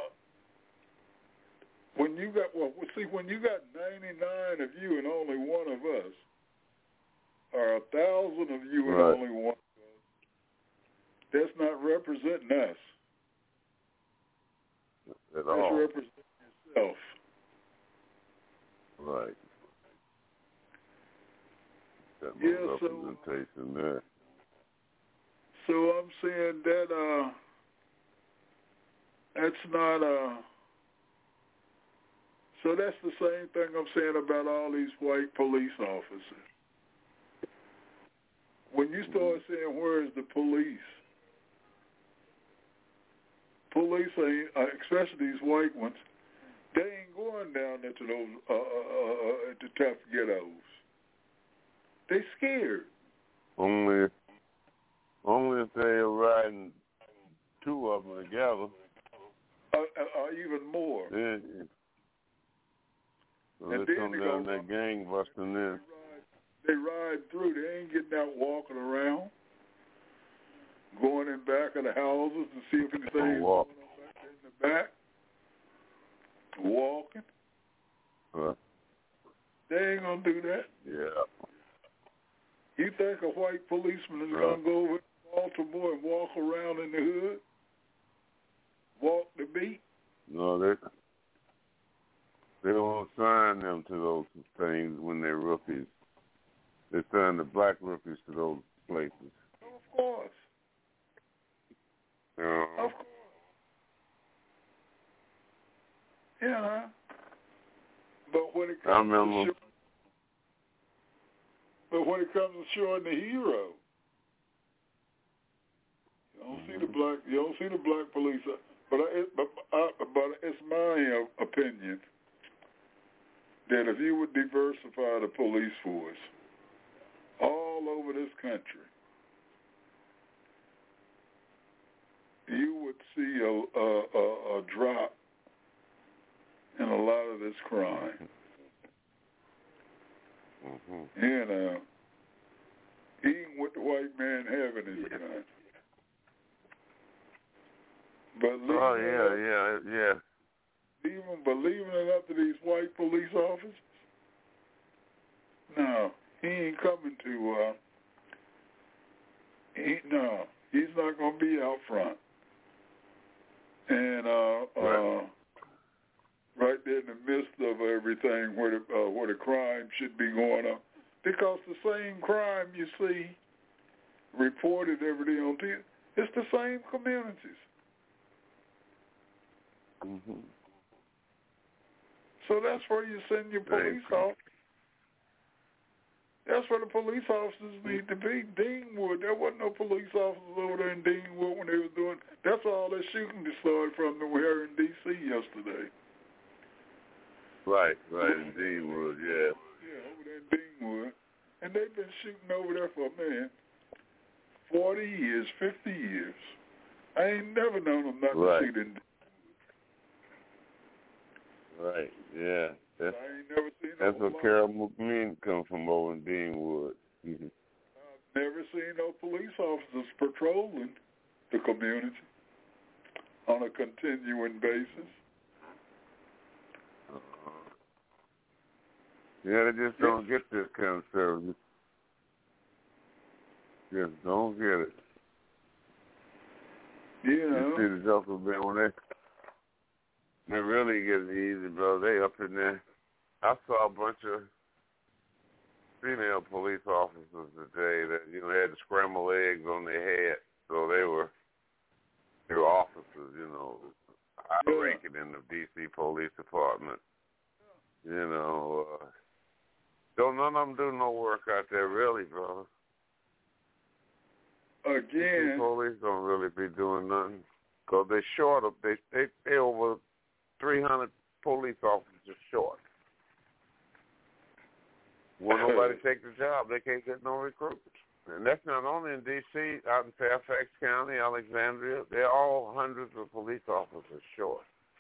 when you got, well, see, when you got ninety-nine of you and only one of us, or a thousand of you right. and only one of us, that's not representing us. At That's all. representing yourself. Right. That yeah, representation so, there. So I'm saying that uh, that's not uh. So that's the same thing I'm saying about all these white police officers. When you start saying, where's the police? Police, ain't, uh, especially these white ones, they ain't going down there to those uh, uh, uh, to tough ghettos. They scared. Only, only if they're riding two of them together. Uh, uh, uh, even more. Then, so and they then come they down go, that gang busting in. They ride through. They ain't getting out walking around, going in back of the houses to see if anything's going on back in the back. Walking. Huh? They ain't gonna do that. Yeah. You think a white policeman is going to go over to Baltimore and walk around in the hood? Walk the beat? No, they they don't sign them to those things when they're rookies. They sign the black rookies to those places. Of course. Uh, Of course. Yeah. But when it comes to showing, but when it comes to showing the hero, you don't mm-hmm. see the black. You don't see the black police. But I, but I, but it's my opinion that if you would diversify the police force all over this country, you would see a, a, a, a drop in a lot of this crime. Mm-hmm. You know, even with the white man having his gun. But oh, yeah, yeah, yeah. Even believing it up to these white police officers? No, he ain't coming to, uh, he, no, he's not going to be out front. And, uh, right. uh, right there in the midst of everything where the, uh, where the crime should be going on. Because the same crime you see reported every day on T V, it's the same communities. Mm-hmm. So that's where you send your police officers. That's where the police officers need to be. Deanwood, there wasn't no police officers over there in Deanwood when they was doing. That's all that shooting started from the here in D C yesterday. Right, right, in Deanwood, yeah. Yeah, over there in Deanwood. And they've been shooting over there for, man, forty years, fifty years. I ain't never known them not right. to shoot in Deanwood. Right, yeah. That's, I ain't never seen that's no where Carol McMean come from over in Deanwood. Mm-hmm. I've never seen no police officers patrolling the community on a continuing basis. Uh-huh. Yeah, they just don't get this kind of service. Just don't get it. Yeah. You see the Joker Ben when they they really get it easy, bro. They up in there. I saw a bunch of female police officers today that, you know, had the scrambled eggs on their head, so they were they were officers, you know, high ranking yeah. in the D C Police Department. You know, uh, don't none of them do no work out there, really, brother. Again, D C police don't really be doing nothing because they short of they they they over three hundred police officers short. When nobody take the job, they can't get no recruits. And that's not only in D C, out in Fairfax County, Alexandria. They're all hundreds of police officers short.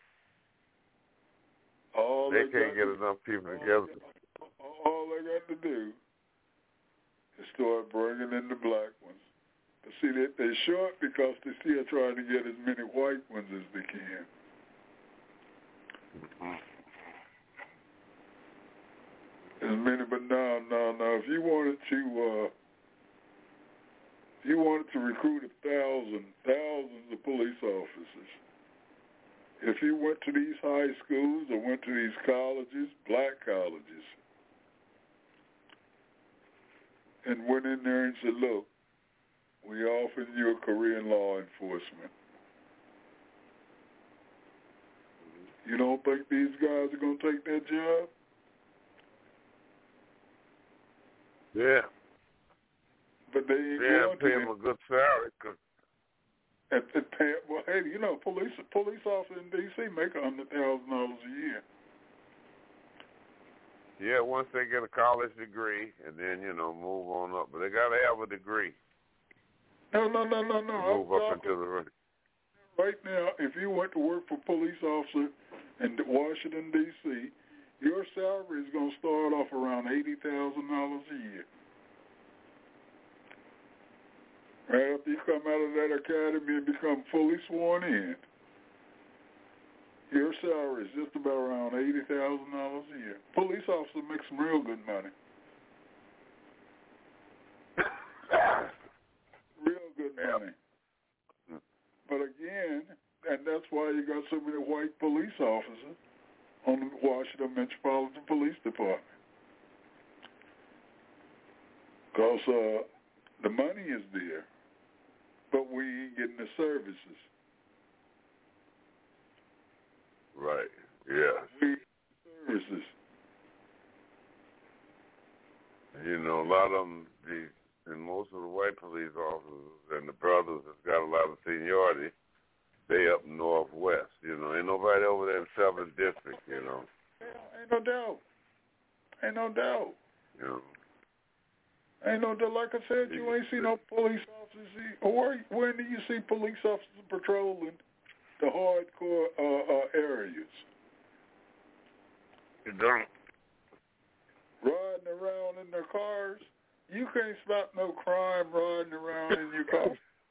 All they, they can't get to, enough people all together. They, all they got to do is start bringing in the black ones. But see, they, they're short because they're still trying to get as many white ones as they can. Mm-hmm. As many, but no, no, no. If you wanted to, uh, if you wanted to recruit a thousand, thousands of police officers, if you went to these high schools or went to these colleges, black colleges, and went in there and said, look, we offering you a career in law enforcement. You don't think these guys are going to take that job? Yeah. But they ain't yeah, going pay to. them a good salary. Cause at, at pay, well, hey, you know, police police officers in D C make a hundred thousand dollars a year. Yeah, once they get a college degree, and then you know move on up. But they got to have a degree. No, no, no, no, no. Move up into the right. Right now, if you went to work for police officer in Washington D C, your salary is going to start off around eighty thousand dollars a year. Right after you come out of that academy and become fully sworn in, your salary is just about around eighty thousand dollars a year. Police officer makes some real good money. County. But again, and that's why you got so many white police officers on the Washington Metropolitan Police Department. Because uh, the money is there, but we ain't getting the services. Right, yeah. We get the services. You know, a lot of them, the, and most of the white police officers and the brothers that's got a lot of seniority, they up northwest, you know. Ain't nobody over there in seventh District, you know. Yeah, ain't no doubt. Ain't no doubt. You know. Ain't no doubt. Like I said, you ain't see no police officers. Or where, when do you see police officers patrolling the hardcore uh, uh, areas? You don't. Riding around in their cars. You can't spot no crime riding around in your car.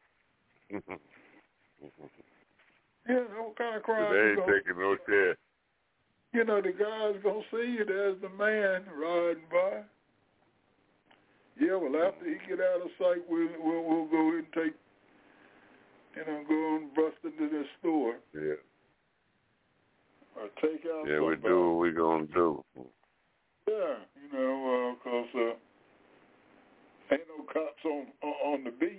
Yeah, what kind of crime? They ain't you gonna, taking no chance. You know, the guy's going to see you. There's the man riding by. Yeah, well, after he get out of sight, we'll, we'll, we'll go ahead and take, you know, go and bust into the store. Yeah. Or take out Yeah, somebody. we do what we going to do. Yeah, you know, because uh, uh, ain't no cops on on the beat.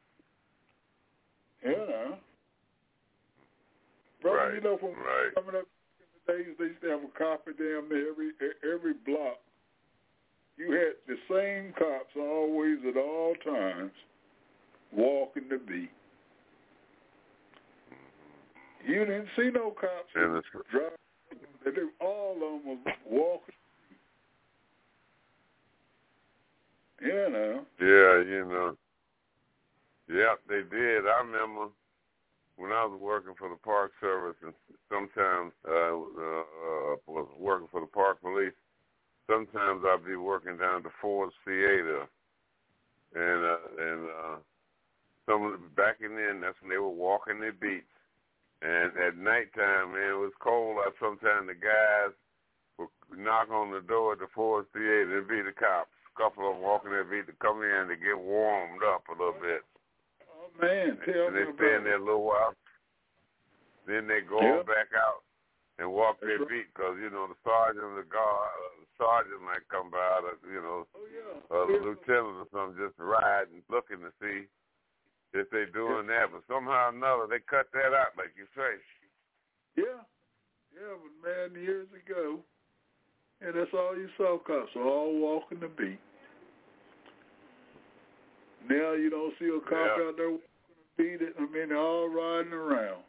You know. Brother, Right, you know, when right. coming up in the days, they used to have a cop at damn near every, every block. You had the same cops always at all times walking the beat. You didn't see no cops driving. They, all of them was walking. You know. Yeah, you know. Yep, they did. I remember when I was working for the Park Service, and sometimes uh, uh, uh, was working for the Park Police. Sometimes I'd be working down at the Ford's Theater, and uh, and uh, some back in then, that's when they were walking their beats. And at nighttime, man, it was cold out. Sometimes the guys would knock on the door at the Ford's Theater. It'd be the cops, a couple of them walking their beat to come in to get warmed up a little bit. Oh man, tell and me they about stay in it. there a little while. Then they go Yep. back out and walk That's their right. beat because, you know, the sergeant, the guard, uh, the sergeant might come by, the, you know, Oh yeah. uh, the yeah. lieutenant or something, just riding, looking to see if they doing that. But somehow or another, they cut that out, like you say. Yeah. Yeah, but man, years ago, yeah, that's all you saw cops, all walking the beat. Now you don't see a cop Yeah. out there walking the beat. I mean, they're all riding around.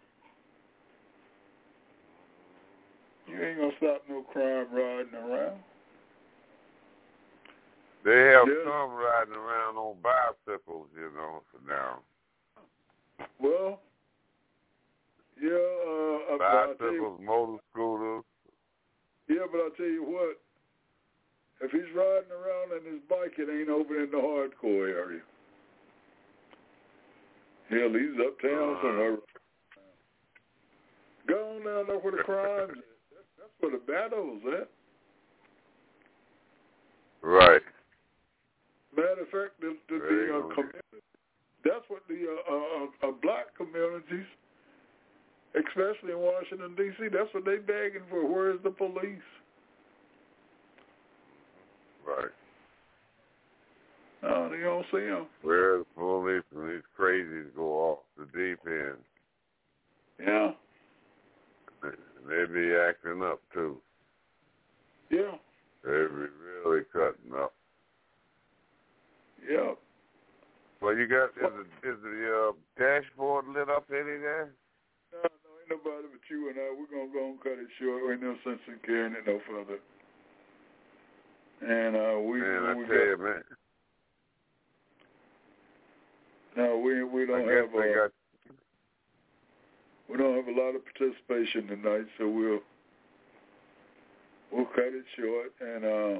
You ain't gonna stop no crime riding around. They have Yeah. some riding around on bicycles, you know, for now. Well, yeah, uh, but I'll tell you, Bicycles, motor scooters. yeah, but I'll tell you what, if he's riding around on his bike, it ain't over in the hardcore area. Hell, he's uptown Uh, somewhere. Go on down there where the crime's at. That's, that's where the battle's at. Right. Matter of fact, the, the, There the you uh, go. community, that's what the uh, uh, uh, black communities, especially in Washington, D C, that's what they begging for. Where's the police? Right. Oh, they don't see them. Where the police and these crazies go off the deep end. Yeah, They be acting up, too. yeah, They be really cutting up. yeah. Well, you got, is the, is the uh, dashboard lit up any there? No, no, ain't nobody but you and I. We're going to go and cut it short. Ain't no sense in carrying it no further. And uh, we, Man, I we tell got, you, man. no, we we I don't guess have they uh, got, we don't have a lot of participation tonight, so we'll we'll cut it short and uh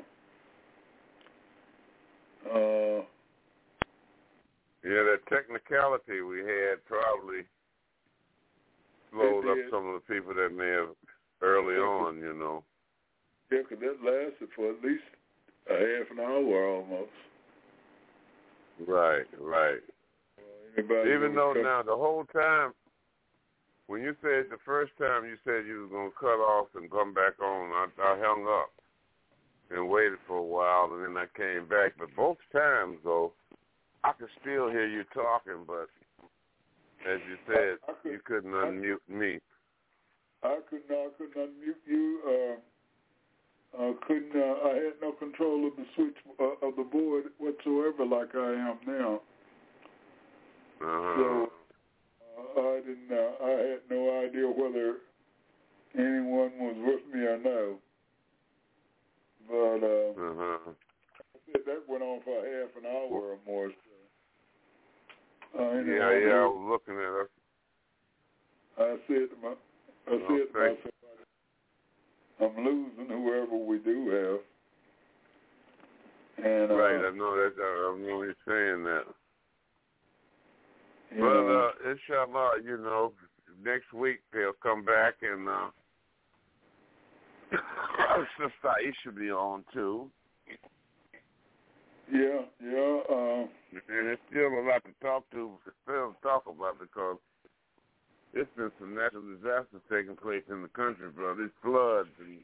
uh yeah, that technicality we had probably slowed up did. some of the people that may have early on, you know. yeah, 'cause that lasted for at least a half an hour almost. Right, right. Well, you Anybody Even though come? now the whole time, when you said the first time you said you was going to cut off and come back on, I, I hung up and waited for a while, and then I came back. But both times, though, I could still hear you talking, but as you said, I, I could, you couldn't unmute I, me. I couldn't, I couldn't unmute you. Uh, I couldn't. Uh, I had no control of the switch uh, of the board whatsoever, like I am now. Uh-huh. So uh, I didn't. Uh, I had no idea whether anyone was with me or no. But uh, uh-huh. I said that went on for half an hour or more. So, uh, anyway, yeah, yeah. I was looking at it. I said to my, I no, said to myself, I'm losing whoever we do have. And uh, right, I know that. I know you're saying that. Yeah. But uh, inshallah, you know, next week they'll come back and uh, Sister Aisha be on too. Yeah, yeah. Uh, and there's still a lot to talk to, still to talk about because there's been some natural disasters taking place in the country, bro. These floods and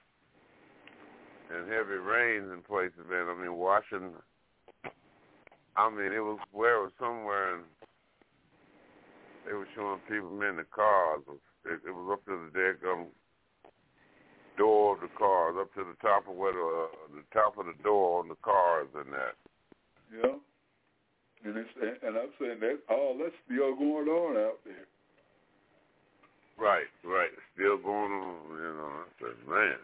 and heavy rains in places, man. I mean, Washington. I mean, it was where it was somewhere in. They were showing people in the cars. It, it was up to the deck, um, door of the cars, up to the top of where the, uh, the top of the door on the cars and that. Yeah, and it's and I'm saying that all that's still going on out there. Right, right, still going on. You know, I said, man,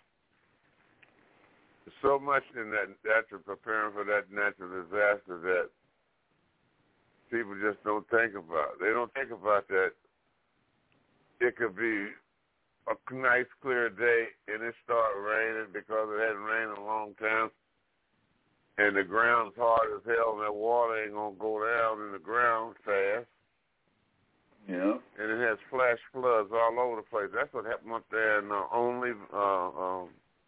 there's so much in that natural preparing for that natural disaster that people just don't think about. They don't think about that it could be a nice, clear day and it start raining because it hasn't rained in a long time, and the ground's hard as hell, and that water ain't going to go down in the ground fast. Yeah. And it has flash floods all over the place. That's what happened up there in uh, only, uh, um,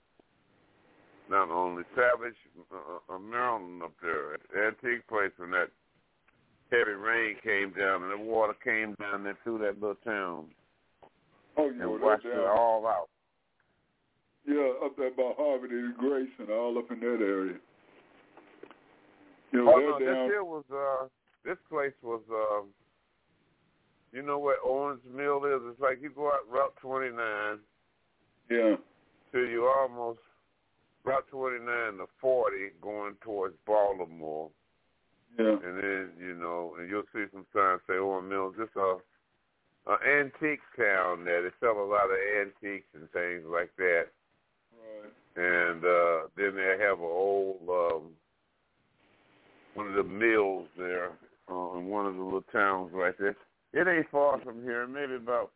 not only, Savage, uh, uh, Maryland up there, Antique Place, and that heavy rain came down, and the water came down there through that little town. Oh, you and know, washed down, it all out. Yeah, up there by Harvard and Grayson, all up in that area. You know, oh, no, down. this here was, uh, this place was, uh, you know where Owens Mill is? It's like you go out Route twenty-nine. Yeah. Till you almost, Route twenty-nine to forty going towards Baltimore. Yeah. And then, you know, and you'll see some signs say Owens Mills. It's a, a antique town there. They sell a lot of antiques and things like that. Right. And uh, then they have an old, um, one of the mills there uh, in one of the little towns right there. It ain't far from here, maybe about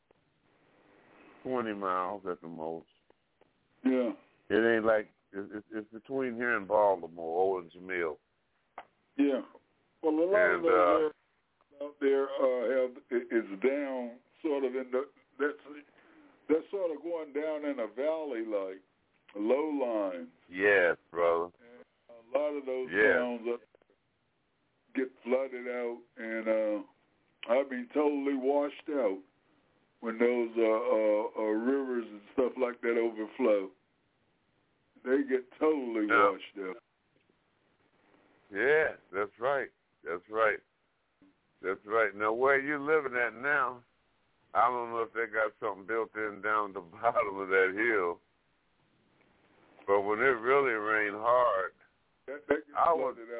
twenty miles at the most. Yeah. It ain't like, it's, it's between here and Baltimore, Owens Mill. Yeah. Well, a lot and, of those uh, out there uh, have, is down sort of in the, that's, that's sort of going down in a valley like low lines. Yes, brother. And a lot of those yes. towns up get flooded out, and uh, I've been totally washed out when those uh, uh, uh, rivers and stuff like that overflow. They get totally yeah. washed out. Yeah, that's right. That's right. That's right. Now, where you living at now, I don't know if they got something built in down the bottom of that hill, but when it really rained hard, that, that gets I flooded would. out.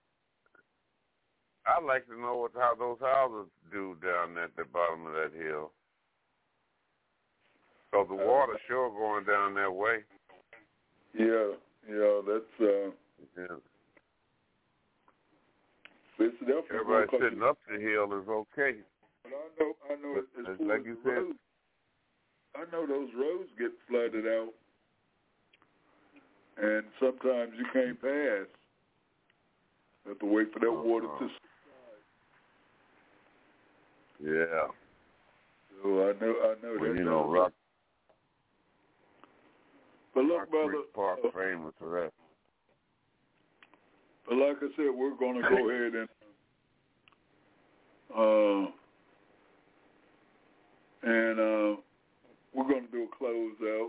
I'd like to know what how those houses do down at the bottom of that hill. So the water's sure going down that way. Yeah, yeah, that's uh. Yeah. It's definitely everybody sitting up the hill is okay. But I know, I know, but, as as far like as you the said, roads, I know those roads get flooded out, and sometimes you can't pass. You have to wait for that uh-huh. water to subside. Yeah. So I know, I know well, that. You know, Rock. But look, Rock brother, Creek Park uh, famous for that. but like I said, we're going to go ahead and Uh, and uh, we're going to do a closeout.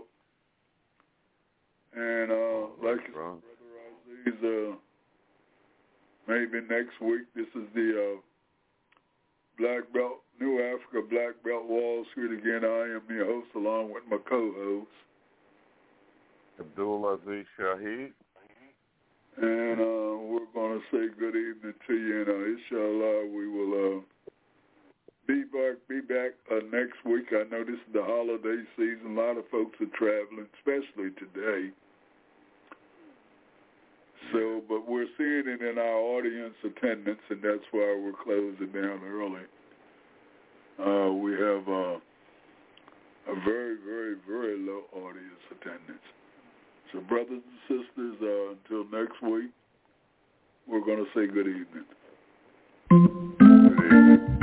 And uh, like you said, Brother Aziz, uh, maybe next week, this is the uh, Black Belt, New Africa Black Belt Wall Street again. I am your host along with my co-host, Abdul Aziz Shaheed. And uh, we're going to say good evening to you. And uh, inshallah, we will uh, be back, be back uh, next week. I know this is the holiday season. A lot of folks are traveling, especially today. So, but we're seeing it in our audience attendance, and that's why we're closing down early. Uh, we have uh, a very, very, very low audience attendance. So, brothers and sisters, uh, until next week, we're going to say good evening. Good evening.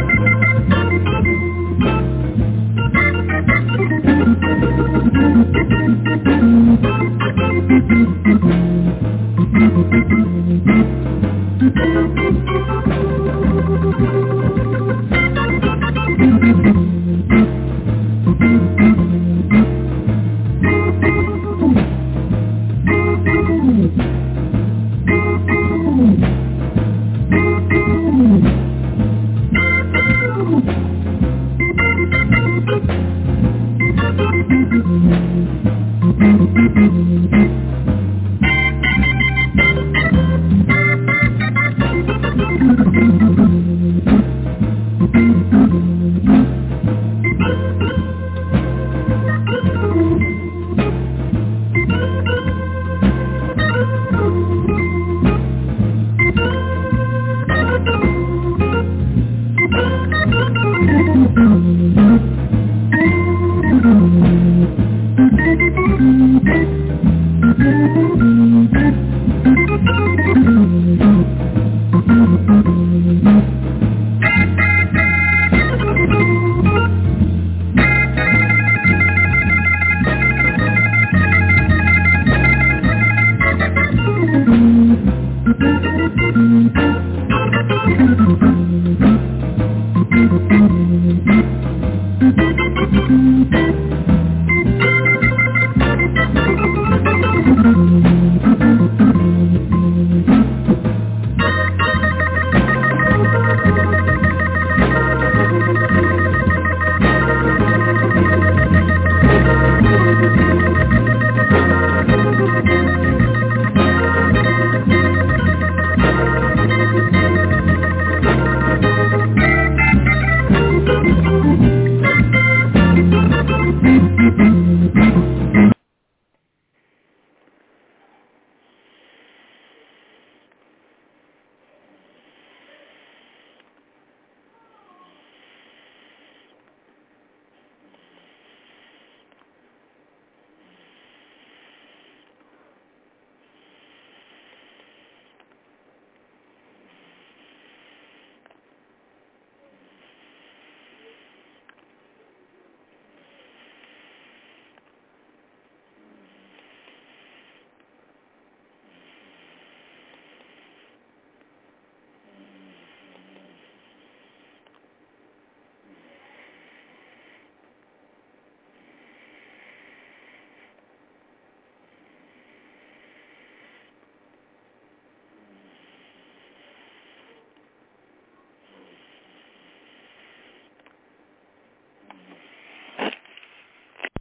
Thank you.